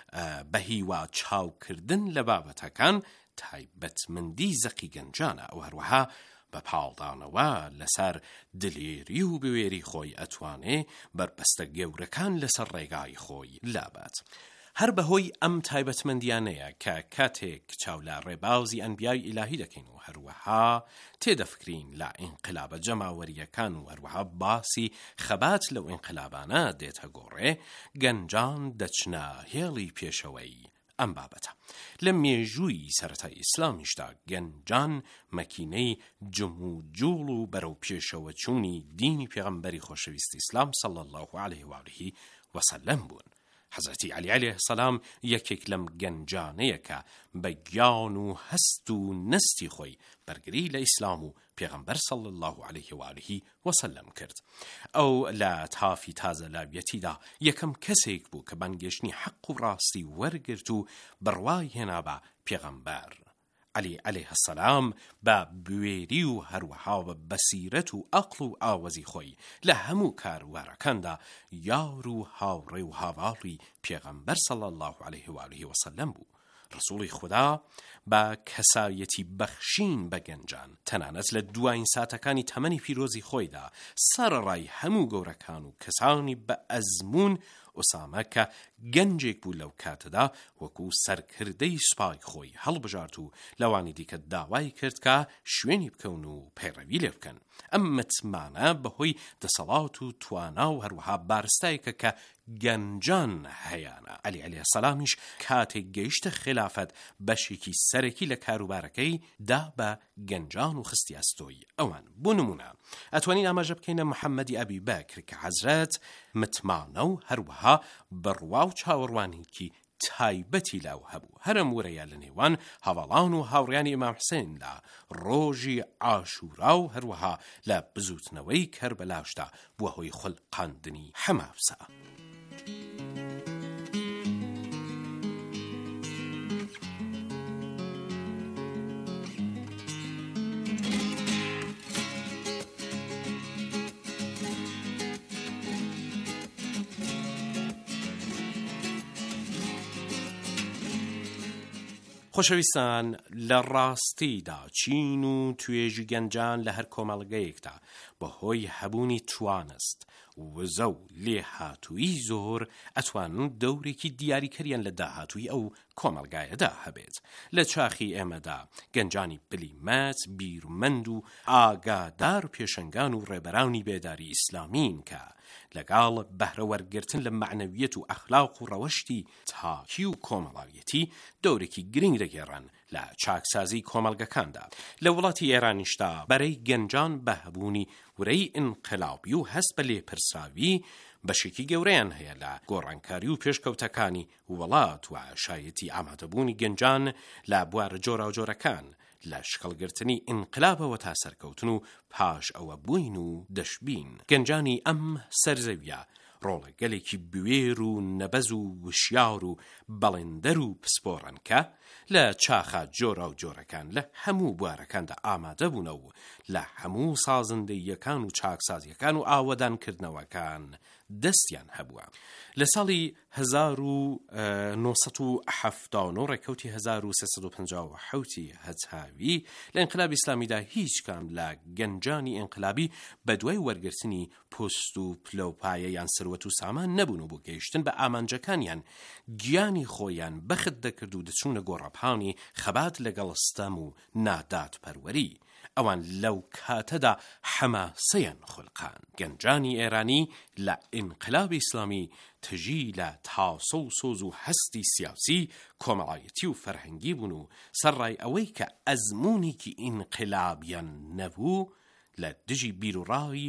[SPEAKER 3] بە هیوا چاوکردن لە بابەتەکان تایبەتمەندی زەقی گەنجانە ئەو هەروەها بە پاڵدانەوە لەسەر دلێری و بوێری خۆی ئەتوانێ بربەستە گەورەکان لەسەر ڕێگای خۆی لابات. هەر بەهۆی ئەم تایبەتمەندیانەیە کە کاتێک چاو لە ڕێبازی ئەنبیای ئیلاهی دەکەین و هەروەها تێدەفکرین لە ئینقلابە جەماوەریەکان و هەروەها باسی خەبات لەو ئینقلابانە دێتە گۆڕێ، گەنجان دەچنە هێڵی پێشەوەی ئەم بابەتە. لە مێژووی سەرەتای ئیسلامیشدا گەنجان مەکینەی جموجوڵ و بەرەو پێشەوە چوونی دینی پێغەمبەری خۆشەویستی ئیسلام صلی الله علیه و آله وسلم بوون. حەزرەتی عەلی عەلەیه سەلام یەکێک لەم گەنجانەیە کە بە گیان و هەست و نەستی خۆی بەرگری لە ئیسلام و پێغەمبەر صلی الله علیه و آله وسلم کرد. ئەو لە تافی تازە لاویەتیدا یەکەم کەسێک بوو کە بانگێشتنی حەق و ڕاستی وەرگرت و بڕوای هێنا بە پێغەمبەر. عەلی عەلەیه السەلام بە بوێری و هەروەها بە بەسیرەت و ئەقڵ و ئاوەزی خۆی لە هەموو کاروبارەکاندا یار و هاوڕێ و هاواڵی پێغەمبەر صلی الله علیه و آله وسلم بوو. ڕسوڵی خوددا بە کەسایەتی بەخشین بە گەنجان تەنانەت لە دوایین ساتەکانی تەمەنی پیرۆزی خۆیدا سەرڕای هەموو گەورەکان و کەسانی بە ئەزمون ئوسامە کە گەنجێک بوو لەو کاتەدا وەکو سەرکردەی سوپای خۆی هەڵبژارد و لەوانی دیکە داوای کرد کە شوێنی بکەون و پەیڕەوی لێ بکەن. ئەم متمانە بەهۆی دەسەڵات و توانا و هەروەها بارستایەکە کە گەنجان هەیانە. عەلی عەلەیه سەلامیش کاتێک گەیشتە خلافەت بەشێکی سەرەکی لە کاروبارەکەی دا بە گەنجان و خستی ئەستۆی ئەوان. بۆ نمونە ئەتوانین ئاماژە بکەینە محەممەدی ئەبی بەکر کە حەزرەت متمانە و هەروەها بڕوا و چاوەڕوانێکی تایبەتی لاو هەبوو. هەرم وەرەیە لە نێوان هەواڵان و هاوڕیانی ئیمام حوسێن لە ڕۆژی عاشورا و هەروەها لە بزوتنەوەی کەربەلاشدا بووە هۆی خوڵقاندنی حەماسە. خۆشەویستان، لە ڕاستیدا چین و توێژی گەنجان لە هەر کۆمەڵگەیەکدا بەهۆی هەبوونی توانست وزە و لێهاتووی زۆر ئەتوانن دەورێکی دیاریکەریان لە داهاتووی ئەو کۆمەڵگایەدا هەبێت. لە چاخی ئێمەدا گەنجانی بلیمەت، بیرمەند و ئاگادار پێشەنگان و ڕێبەرانی بێداری ئیسلامین کە لەگاڵ بەهرەوەرگرتن لە معنەویەت و ئەخلاق و ڕەوەشتی تاکی و کۆمەڵایەتی دەورێکی گرنگ دەگێڕن لە چاکسازی کۆمەڵگەکاندا. لە وڵاتی ئێرانیشدا بەرەی گەنجان بە هەبوونی ورەی ئینقلابی و هەست بە لێپرساوی بەشێکی گەورەیان هەیە لە گۆڕانکاری و پێشکەوتەکانی وڵات و شایەتی ئامادەبوونی گەنجان لە بوارە جۆرا و جۆرەکان لە شکڵگرتنی ئینقلابەوە تا سەرکەوتن و پاش ئەوە بووین و دەشبین. گەنجانی ئەم سەرزەویە ڕۆڵەگەلێکی بوێر و نەبەز و وشیار و بەڵێندەر و پسپۆڕن کە لە چاخە جۆرا و جۆرەکان لە هەموو بوارەکاندا ئامادە بوونە و لە هەموو سازندەیەکان و چاکسازیەکان و ئاوەدانکردنەوەکان دەستیان هەبووە. لە ساڵی هەزار و نۆسەد و حەفتا و نۆ ڕێکەوتی هەزار و سێسەد و پەنجا و حەوتی هەتاوی لە ئینقلابی ئیسلامیدا هیچ کام لە گەنجانی ئینقلابی بە دوای وەرگرتنی پۆست و پلەپایە یان سروەت و سامان نەبوون و بۆ گەیشتن بە ئامانجەکانیان گیانی خۆیان بەخت دەکرد و دەچوونە گۆڕەپانی خەبات لەگەڵ ستەم و نادات پەروەری. ئەوان لەو کاتەدا حەماسەیان خوڵقان. گەنجانی ئێرانی لە ئینقلابی ئیسلامی تژی لە تاسە و سۆز و هەستی سیاسی، کۆمەڵایەتی و فەرهەنگی بوون و سەرڕای ئەوەی کە ئەزمونێکی ئینقلابیان نەبوو لە دژی بیر و ڕاوی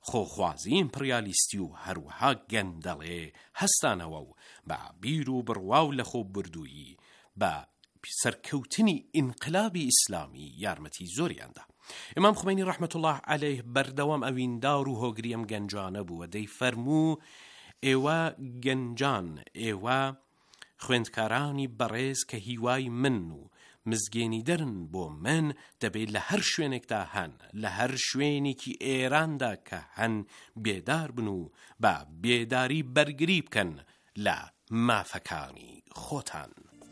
[SPEAKER 3] خۆخوازی ئیمپریالیستی و هەروەها گەندەڵێ هەستانەوە و بە بیر و بڕوا و لە خۆ بردوویی بە سەرکەوتنی ئینقلابی ئیسلامی یارمەتی زۆریاندا. ئیمام خومینی ڕەحمەت الله عەلەیه بەردەوام ئەویندار و هۆگری ئەم گەنجانە بووە. دەی فەرموو ئێوە گەنجان، ئێوە خوێندکارانی بەڕێز کە هیوای من و مزگێنی دەرن بۆ من، دەبێت لە هەر شوێنێکدا هەن، لە هەر شوێنێکی ئێراندا کە هەن بێدار بن و بە بێداری بەرگری بکەن لە مافەکانی خۆتان.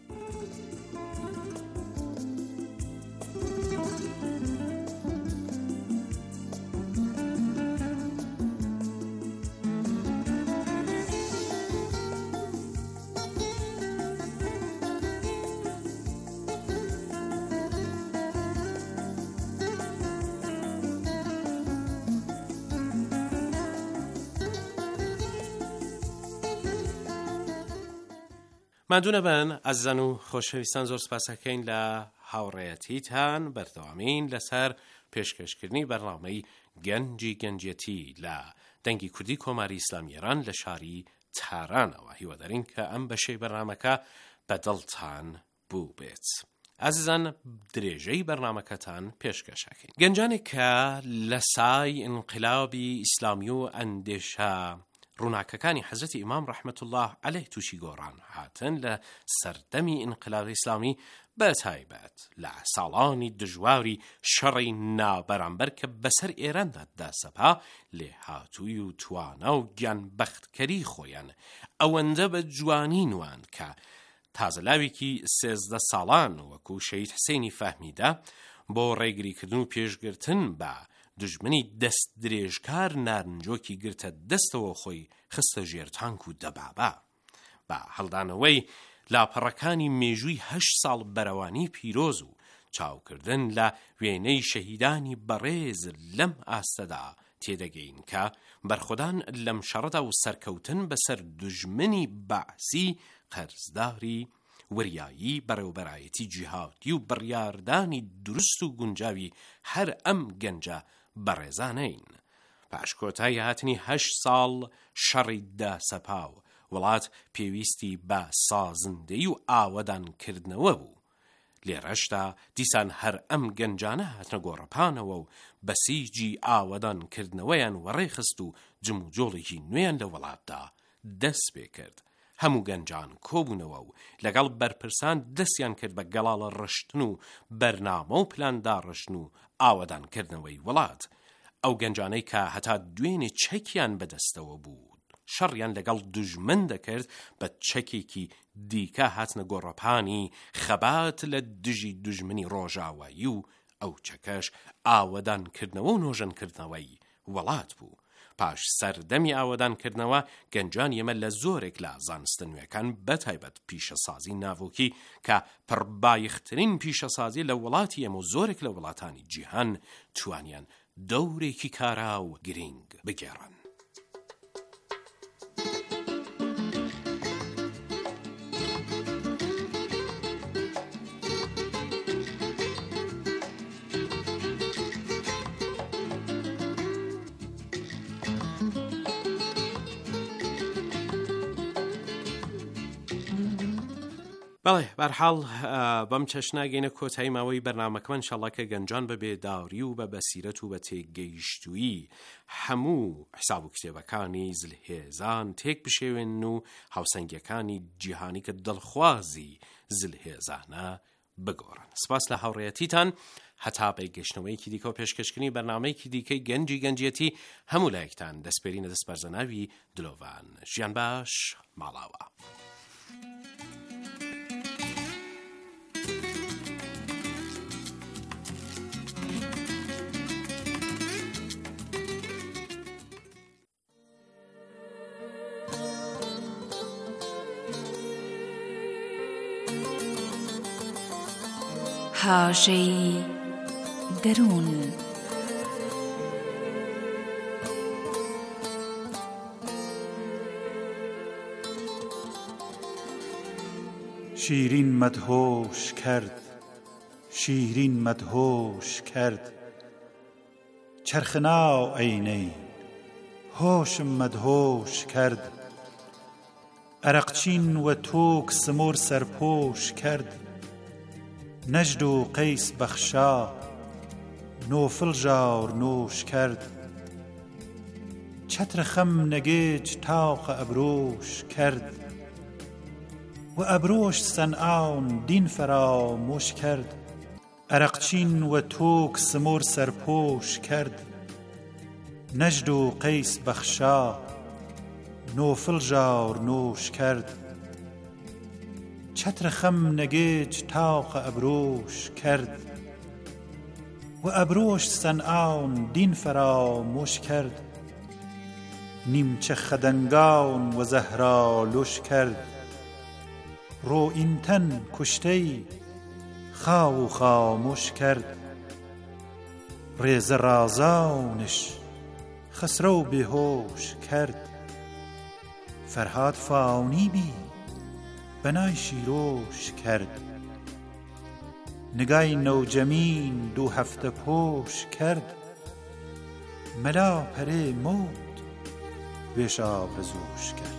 [SPEAKER 3] مادوونە بن ئەزیزان و خۆشەویستان، زۆر سپاسەکەین لە هاوڕێیەتیتان بەردەوامین لەسەر پێشکەشکردنی بەرنامەی گەنجی گەنجەتی لە دەنگی کوردی کۆماری ئیسلامی ئێران لە شاری تارانەوە. هیوادارین کە ئەم بەشەی بەرنامەکە بەدڵتان بوو بێت. ئازیزان، درێژەی بەرنامەکەتان پێشکەشەکەین. گەنجانێک کە لە سای ئینقلابی ئیسلامی و ئەندێشە ڕووناکەکانی حەزرەتی ئیمام ڕەحمەت الله عەلەیه تووشی گۆڕان هاتن لە سەردەمی ئینقلابی ئیسلامی، بەتایبەت لە ساڵانی دژواری شەڕی نابەرامبەر کە بەسەر ئێراندا داسەپا، لێهاتووی و توانا و گیانبەختکەری خۆیان ئەوەندە بە جوانی نوان کە تازەلاوێکی سێزدە ساڵان وەکو شەید حسێنی فەهمیدە بۆ ڕێگریکردن و پێشگرتن بە دژمنی دەست درێژکار نارنجۆکی گرتە دەستەوە خۆی خستە ژێر تانک و دەبابە. بە هەڵدانەوەی لاپەڕەکانی مێژووی هەشت ساڵ بەرەوانی پیرۆز و چاوکردن لە وێنەی شەهیدانی بەڕێز لەم ئاستەدا تێدەگەین کە بەرخۆدان لەم شەڕەدا و سەرکەوتن بەسەر دژمنی بەعسی قەرزداری وریایی بەڕێوەبەرایەتی جیهادی و بڕیاردانی دروست و گونجاوی هەر ئەم گەنجە بەڕێزانەین. پاش کۆتایی هاتنی هەشت ساڵ شەڕی داسەپا و وڵات پێویستی بە سازندەی و ئاوەدانکردنەوە بوو. لێرەشدا دیسان هەر ئەم گەنجانە هاتنە گۆڕەپانەوە و بەسیجی ئاوەدانکردنەوەیان وەڕێخست و جم و جۆڵێکی نوێیان لە وڵاتدا دەست پێ کرد. هەموو گەنجان کۆبوونەوە و لەگەڵ بەرپرسان دەستیان کرد بە گەڵاڵە ڕشتن و بەرنامە و پلانداڕشتن و ئاوەدانکردنەوەی وڵات. ئەو گەنجانەی کە هەتا دوێنێ چەکیان بەدەستەوە بوو، شەڕیان لەگەڵ دژمن دەکرد، بە چەکێکی دیکە هاتنە گۆڕەپانی خەبات لە دژی دژمنی ڕۆژاوایی و ئەو چەکەش ئاوەدانکردنەوە و نۆژەنکردنەوەی وڵات بوو. پاش سەردەمی ئاوەدانکردنەوە گەنجان ئێمە لە زۆرێک لە زانستە نوێەکان بەتایبەت پیشەسازی ناوۆکی کە پڕبایخترین پیشەسازی لە وڵاتی ئێمە و زۆرێک لە وڵاتانی جیهان توانیان دەورێکی کارا و گرنگ بگێڕن. بەڵێ بەرحاڵ بەم چەشناگەینە کۆتایی ماوەی بەرنامەکەمان ئینشاڵڵا کە گەنجان بە بێداوری و بە بەسیرەت و بە تێگەیشتووی هەموو حساب و کتێبەکانی زلهێزان تێک بشێوێن و هاوسەنگیەکانی جیهانی کە دڵخوازی زلهێزانە بگۆڕن. سپاس لە هاوڕێیەتیتان. هەتا بەیگەشتنەوەیەکی دیکە و پێشکەشکردنی بەرنامەیەکی دیکەی گەنجی گەنجەتی هەموو لایەکتان دەسپێرینە دەست بەرزەناوی دلۆڤان. ژیان باش ماڵاوە.
[SPEAKER 7] هاژەی دەروون
[SPEAKER 8] شیرین مدهوش کرد، شیرین مدهوش کرد، چرخ ناو عینەی هوشم مدهوش کرد. عرقچین و توک سمور سرپوش کرد. نجد و قیس بخشا نوفل جار نوش کرد. چتر خم نگیج تاق ابروش کرد. و ابروش صنعان دین فراموش کرد. عرقچین و توک سمور سرپوش کرد. نجد و قیس بخشا نوفل جار نوش کرد. چتر خم نگیج تاق ابروش کرد. و ابروش صنعان دین فراموش کرد. نیمچه خدنگان و زهرالوش کرد. رو این تن کشتهی خواو خاموش کرد. ریز رازانش خسرو بیهوش کرد. فرهاد فاونی بی بنای شیروش کرد. نگای نوجمین دو هفته پوش کرد. ملا پره موت ویش آرزوش کرد.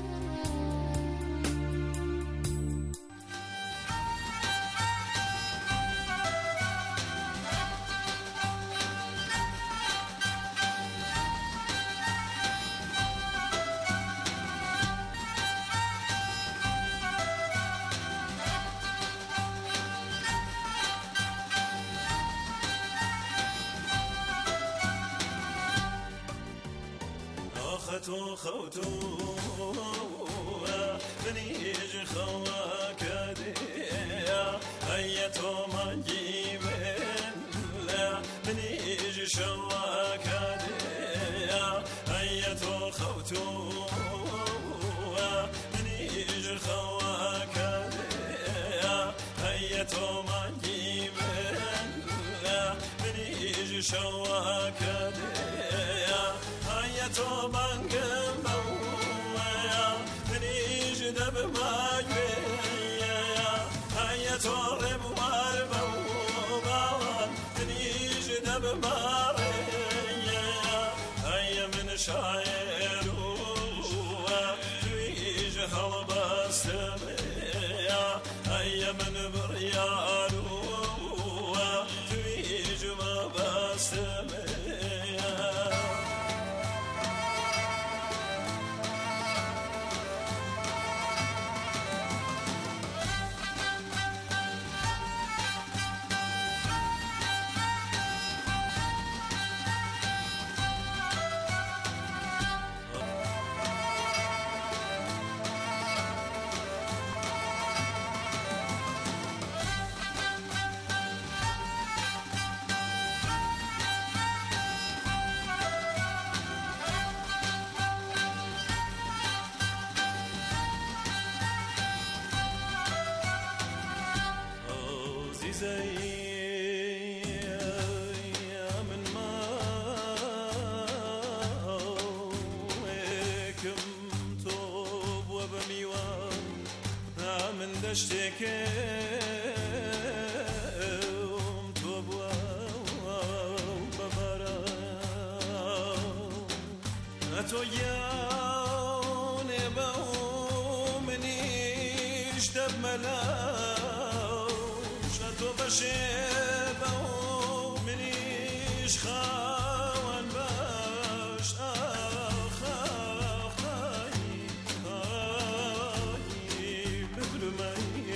[SPEAKER 9] خطو خوتو بنيج خواك ديا هيتو مجيبن بنيج شواك ديا هيتو خوتو بنيج خواك ديا هيتو مجيبن بنيج شواك ديا هيتو بانكم بويا بنيج دب ماجبيا هيتو ربوار بوبا بنيج دب ماريا هي من شاعر بنيج هالباستميا هي من بريار بنيج ما باستميا دشتكم توبوا ببرا أتو يان بو منيش دب ملاوش أتو بشبو منيش خوان باش آخ آخ خاي خاي بدر ما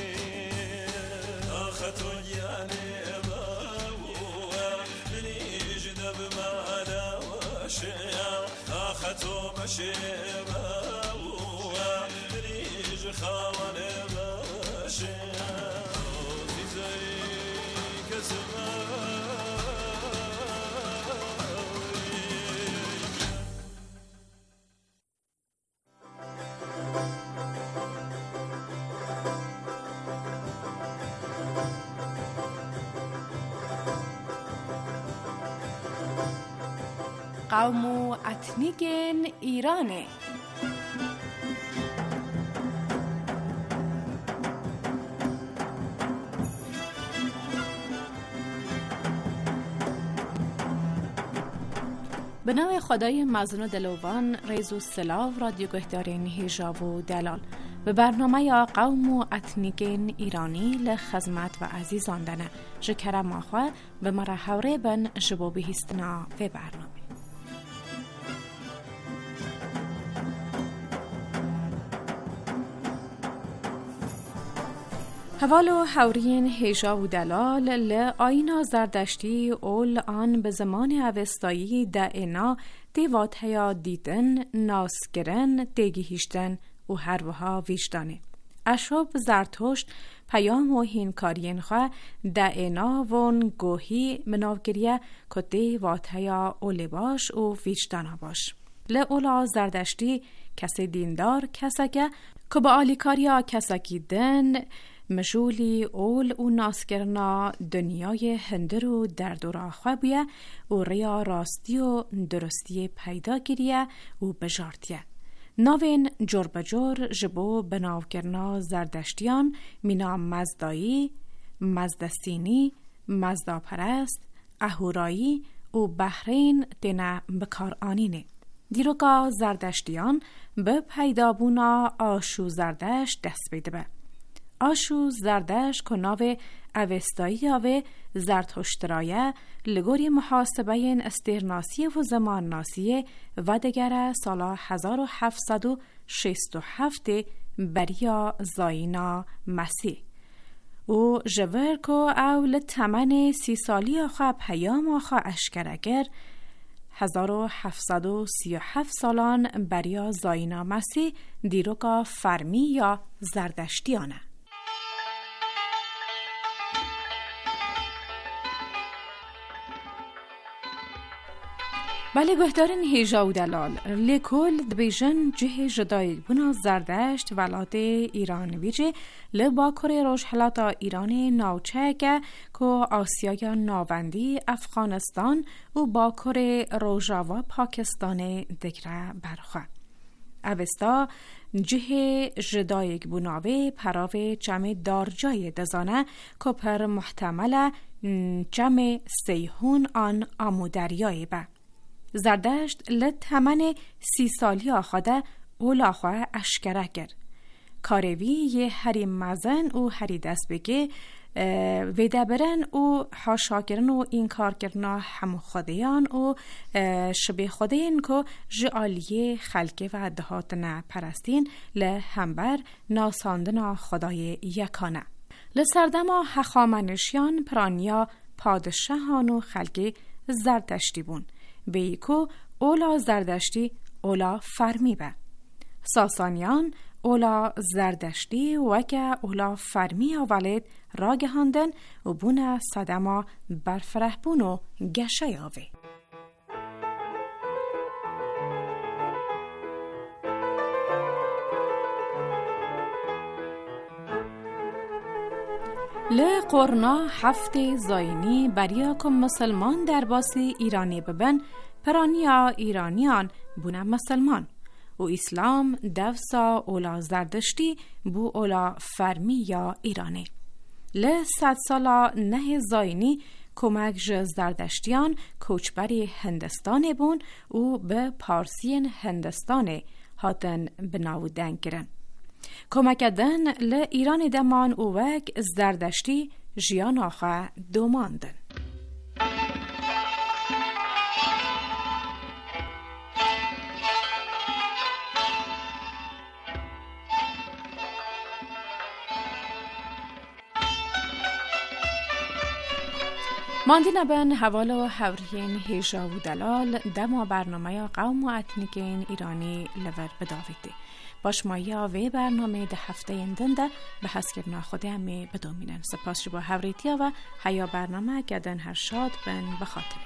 [SPEAKER 9] أخذ يعني بابوه بنيج دب ما داوشيا أخذ مشي بابوه بنيج خوان باشيا زي كسبا
[SPEAKER 4] قوم و اتنیکن ایرانه.
[SPEAKER 10] به نام خدای مزن و دلوان ریز و سلاو رادیو گهدارین هیجاب و دلال به برنامه یا قوم و اتنیکین ایرانی لخدمت و عزیزان دنه جکرم آخواه به مرا حوره بن جبو بهستنا و برنامه حوالو حورین هیجا و دلال لآینا زردشتی اول آن به زمان اوستایی دائنا دیوات هیا دیدن، ناسگرن، دیگی هیشتن و هروها ویجدانه. اشوب زرتشت پیام و هینکارین خواه دائنا ون گوهی مناوگریه که دیوات هیا اولی باش و ویجدانا باش. لولا زردشتی کسی دیندار کسکه که با آلیکاریا کسکی دن مجولی اول و ناسگرنا دنیای هندر و درد و راخواه بیه و ریا راستی و درستی پیدا گیریه و بجارتیه. ناوین جور بجور جبو بناوگرنا زردشتیان مینا مزدایی، مزدستینی، مزداپرست، اهورایی و بحرین دینا بکار آنینه. دیروگا زردشتیان به پیدابونا آشو زردشت دست بیده به. آشو زردشت که ناو اوستایی آوه زرتشترایه لگوری محاسبه این استرناسی و زمان ناسیه و دگره سالا هزار و هفتصد و شصت و هفت بریا زاینا مسیح و جور که اول تمن سی سالی آخوا پیام آخوا اشکرگر هزار و هفتصد و سی و هفت سالان بریا زاینا مسیح دیروگا فرمی یا زردشتیانه. بله گهدارین هیجا و دلال لکل دبیجن جه جدایی بنا زردشت ولات ایران ویجه لباکر روش حلاتا ایران ناوچه که که آسیای ناوندی افغانستان و باکر روژاوا پاکستان دگره برخواه. اوستا جه جدایی بناوه پراوه جمع دارجای دزانه که پر محتمل جمع سیهون آن آمودریای به. زردشت لطمن سی سالی آخواده اولا خواه اشکره گر. کاروی یه هری مزن و هری دست بگه ویده برن و حاشا کرن و این کار کرنا همو خودیان و شبه خودین که جعالیه خلقه و دهاتنا پرستین لهمبر ناساندنا خدای یکانه. لسردما حخامنشیان پرانیا پادشاهان و خلقه زردشتی بون. بیکو اولا زردشتی اولا فرمی به. ساسانیان اولا زردشتی وکه اولا فرمی آولید راگهاندن و بونه صدما برفره بون و گشه یاوه. ل قرنا هفته زاینی بریا که مسلمان در باسی ایرانی ببن پرانیا ایرانیان بونه مسلمان و اسلام دوسا اولا زردشتی بو اولا فرمی یا ایرانی. ل صد سالا نه زاینی کمک ج زردشتیان کوچبری هندستان بون و به پارسین هندستان هاتن بناودن گرن. کمکدن ل ایران دمان او وک زردشتی جیان آخه دوماندن. ماندین بن حوال و حورین هیجا و دلال دما برنامه قوم و اتنیکین ایرانی لور بداویده. باش مایا و برنامه ده هفته اندنده به حسکرنا خود همه بدومینن. سپاس شبا حوریتیا و حیا برنامه گدن هر شاد بن بخاطره.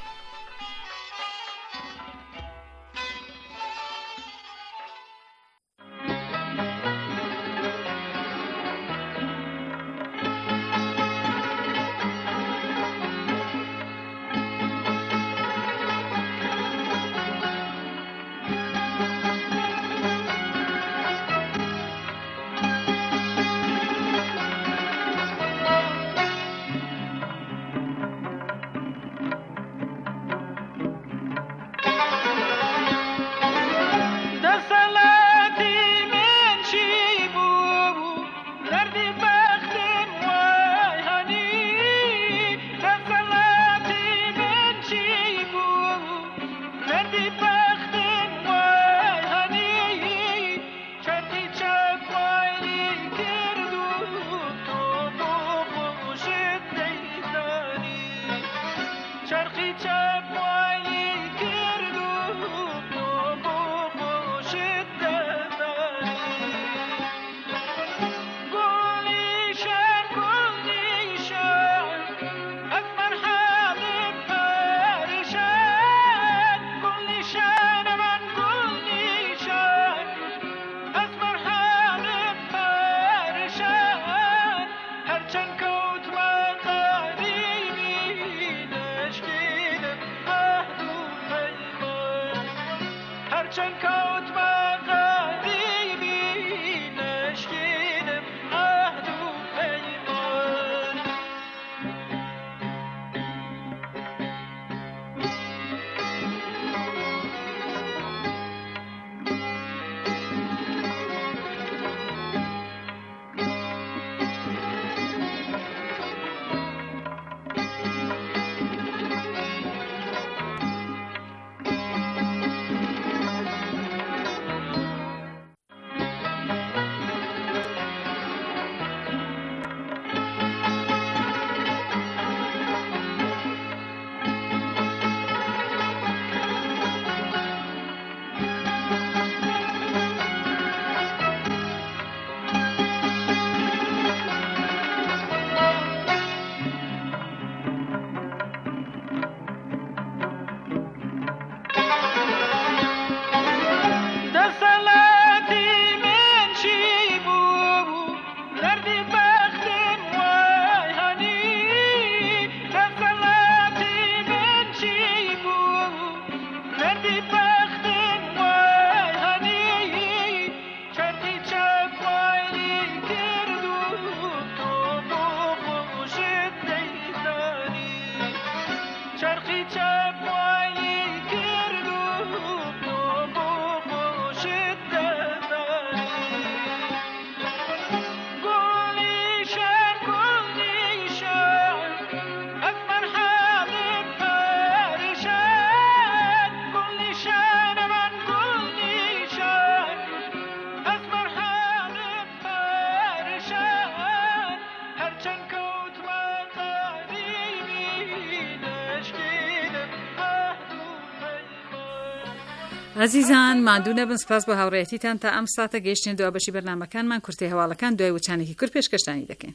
[SPEAKER 2] عزیزان ماندوو نەبن، سپاس بۆ هاوڕێیەتیتان تا ئەم ساتە گەیشتین دوا بەشی بەرنامەکانمان کورتەی هەواڵەکان دوای وچانێکی کورت پێشکەشتانی دەکەین.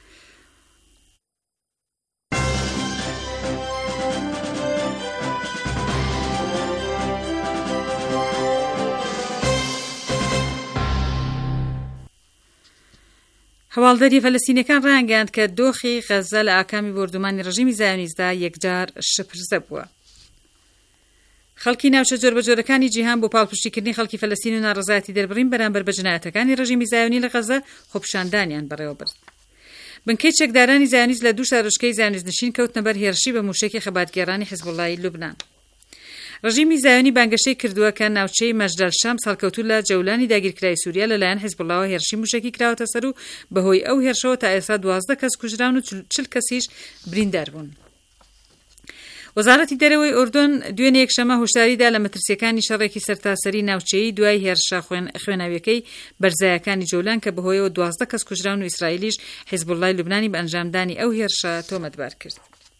[SPEAKER 2] هەواڵدەری فەلەستینیەکان ڕایانگەیاند کە دۆخی غەزە لە ئاکامی بۆردومانی ڕژیمی زایۆنیستدا یەکجار شپرزە بووە. خەڵکی ناوچە جۆربەجۆرەکانی جیهان بۆ پاڵپشتیکردنی خەڵکی فەلەستین و ناڕەزایەتی دەربڕین بەرامبەر بە جنایەتەکانی ڕژیمی زایۆنی لە غەزە خۆپیشاندانیان بەڕێوە برد. بنکەی چەکدارانی زایۆنیست لە دوو شارۆچکەی زایۆنیست نشین کەوتنە بەر هێرشی بە موشێکی خەباتگێڕانی حیزبوڵڵای لوبنان. ڕژیمی زایۆنی بانگەشەی کردووە کە ناوچەی مەژدەل شام ساڵکەوتوو لە جەولانی داگیرکرای سووریا لەلایەن حیزبوڵڵاوە هێرشی موشێکی کراوەتە سەر و بەهۆی ئەو هێرشەوە تا ئێستا دوازدە کەس کوژراون و چل کەسیش بریندار بوون. وەزارەتی دەرەوەی ئوردن دوێنێ یەکشەمە هۆشداریدا لە مەترسیەکانی شەڕێکی سەرتاسەری ناوچەیی دوای هێرشە خوێناویەکەی بەرزایەکانی جەولان کە بەهۆیەوە دوازدە کەس کوژراون و ئیسرائیلیش حیزبوڵڵای لوبنانی بە ئەنجامدانی ئەو هێرشە تۆمەتبار کرد.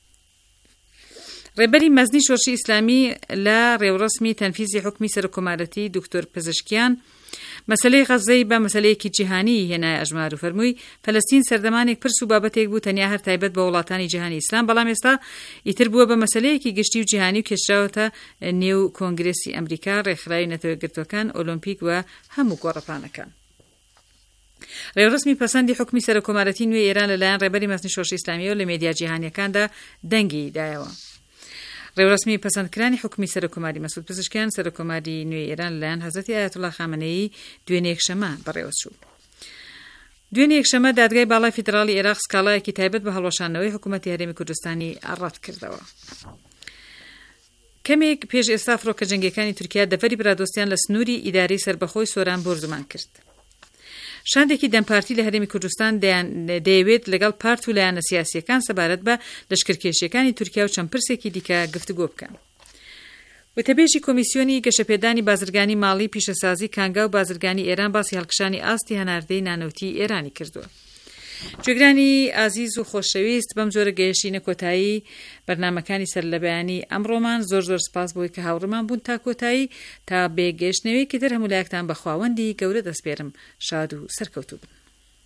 [SPEAKER 2] ڕێبەری مەزنی شۆرشی ئیسلامی لە ڕێوڕسمی تەنفیزی حکمی سەرۆکۆمارەتی دکتۆر پزیشکیان مەسەلەی غەزەی بە مەسەلەیەکی جیهانی هێنای ئەژمار و فەرمووی فەلەستین سەردەمانێک پرس و بابەتێک بوو تەنیا هەر تایبەت بە وڵاتانی جیهانی ئیسلام، بەڵام ئێستا ئیتر بووە بە مەسەلەیەکی گشتی و جیهانی و کێشراوەتە نێو کۆنگرێسی ئەمریکا، ڕێکخراوی نەتەوەیەکگرتووەکان، ئۆلۆمپیک و هەموو گۆڕەپانەکان. ڕێوڕسمی پەسەندی حکمی سەرۆکۆمارەتی نوێ ئێران لەلایەن ڕێبەری مەزنی شۆرشی ئیسلامیەوە لە مێدیا جیهانیەکاندا دەنگی دایەوە. ڕێوڕسمی پەسەندکرانی حکمی سەرۆکۆماری مەسعود پزیشکیان سەرۆکۆماری نوێ ئێران لەلایەن حەزرەتی ئایەتوڵا خامنەیی دوێنێ یەکشەمە بەڕێوەچوو. دوێنێ یەکشەمە دادگای باڵای فیدراڵی عێراق سکاڵایەکی تایبەت بە هەڵوەشاندنەوەی حکوومەتی هەرێمی کوردستانی ڕەت کردەوە. کەمێک پێش ئێستا فڕۆکە جەنگیەکانی تورکیا دەڤەری برادۆستیان لە سنووری ئیداری سربەخۆی سۆران بۆردومان کرد. شاندێکی دەمپارتی لە هەرێمی کوردستان دەیەوێت لەگەڵ پارت و لایەنە سیاسیەکان سەبارەت بە لەشکرکێشیەکانی تورکیا و چەند پرسێکی دیکە گفتوگۆ بکەن. وتەبێژی کۆمیسیۆنی گەشەپێدانی بازرگانی ماڵی پیشەسازی کانگا و بازرگانی ئێران باسی هەڵکشانی ئاستی هەناردەی نانەوتی ئێرانی کردووە. جوێگرانی ئازیز و خۆشەویست بەم جۆرە گەیشتینە کۆتایی بەرنامەکانی سەر لە بەیانی ئەمڕۆمان. زۆر زۆر سپاس بۆی کە هاوڕێمان بوون تا کۆتایی تا بێگەشتنەوەیەکی تر هەموو لایەکتان بە خواوەندی گەورە دەسپێرم. شاد و سەرکەوتوو بن.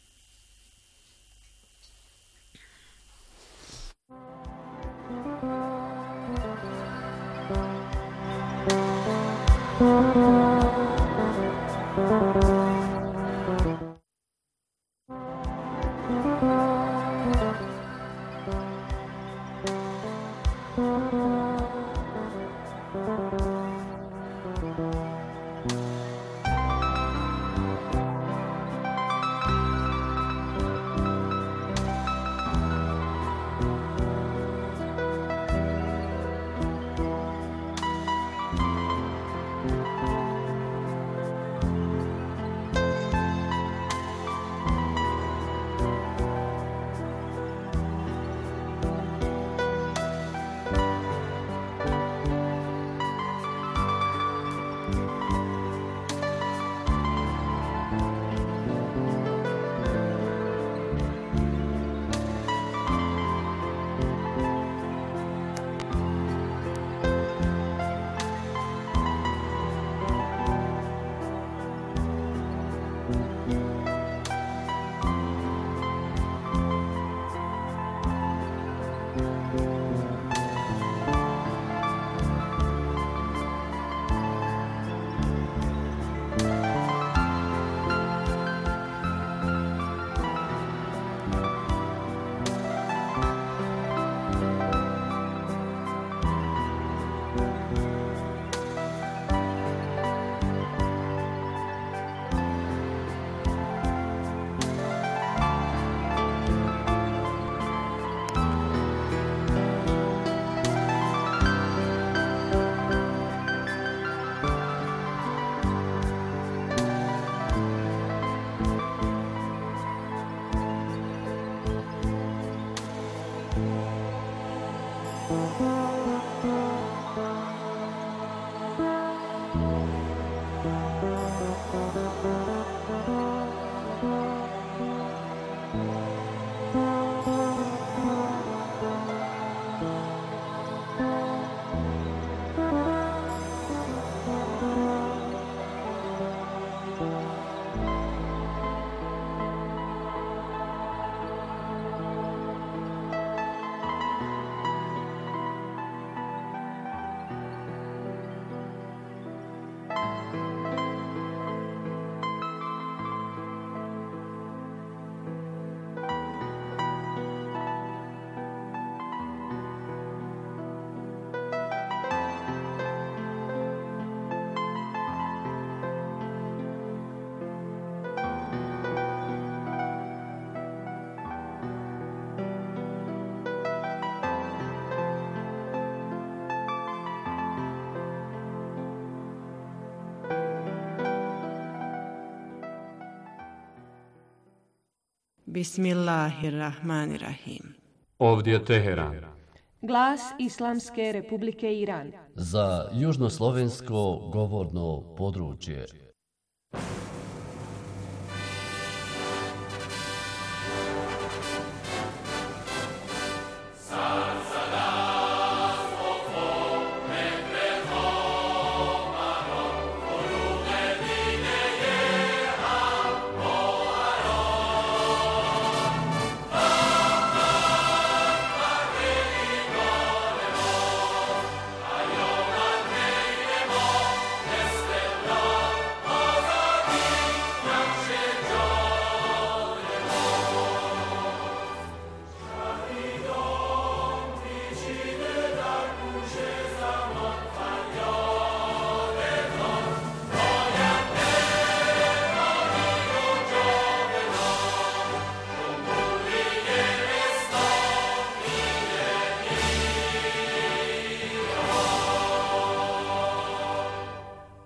[SPEAKER 11] Bismillahirrahmanirrahim.
[SPEAKER 6] Ovdje je Teheran.
[SPEAKER 12] Glas Islamske Republike Iran.
[SPEAKER 13] Za južnoslovensko govorno područje.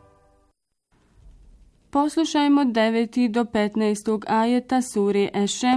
[SPEAKER 12] Poslušajmo deveti do petnaestog ajeta sure Ešem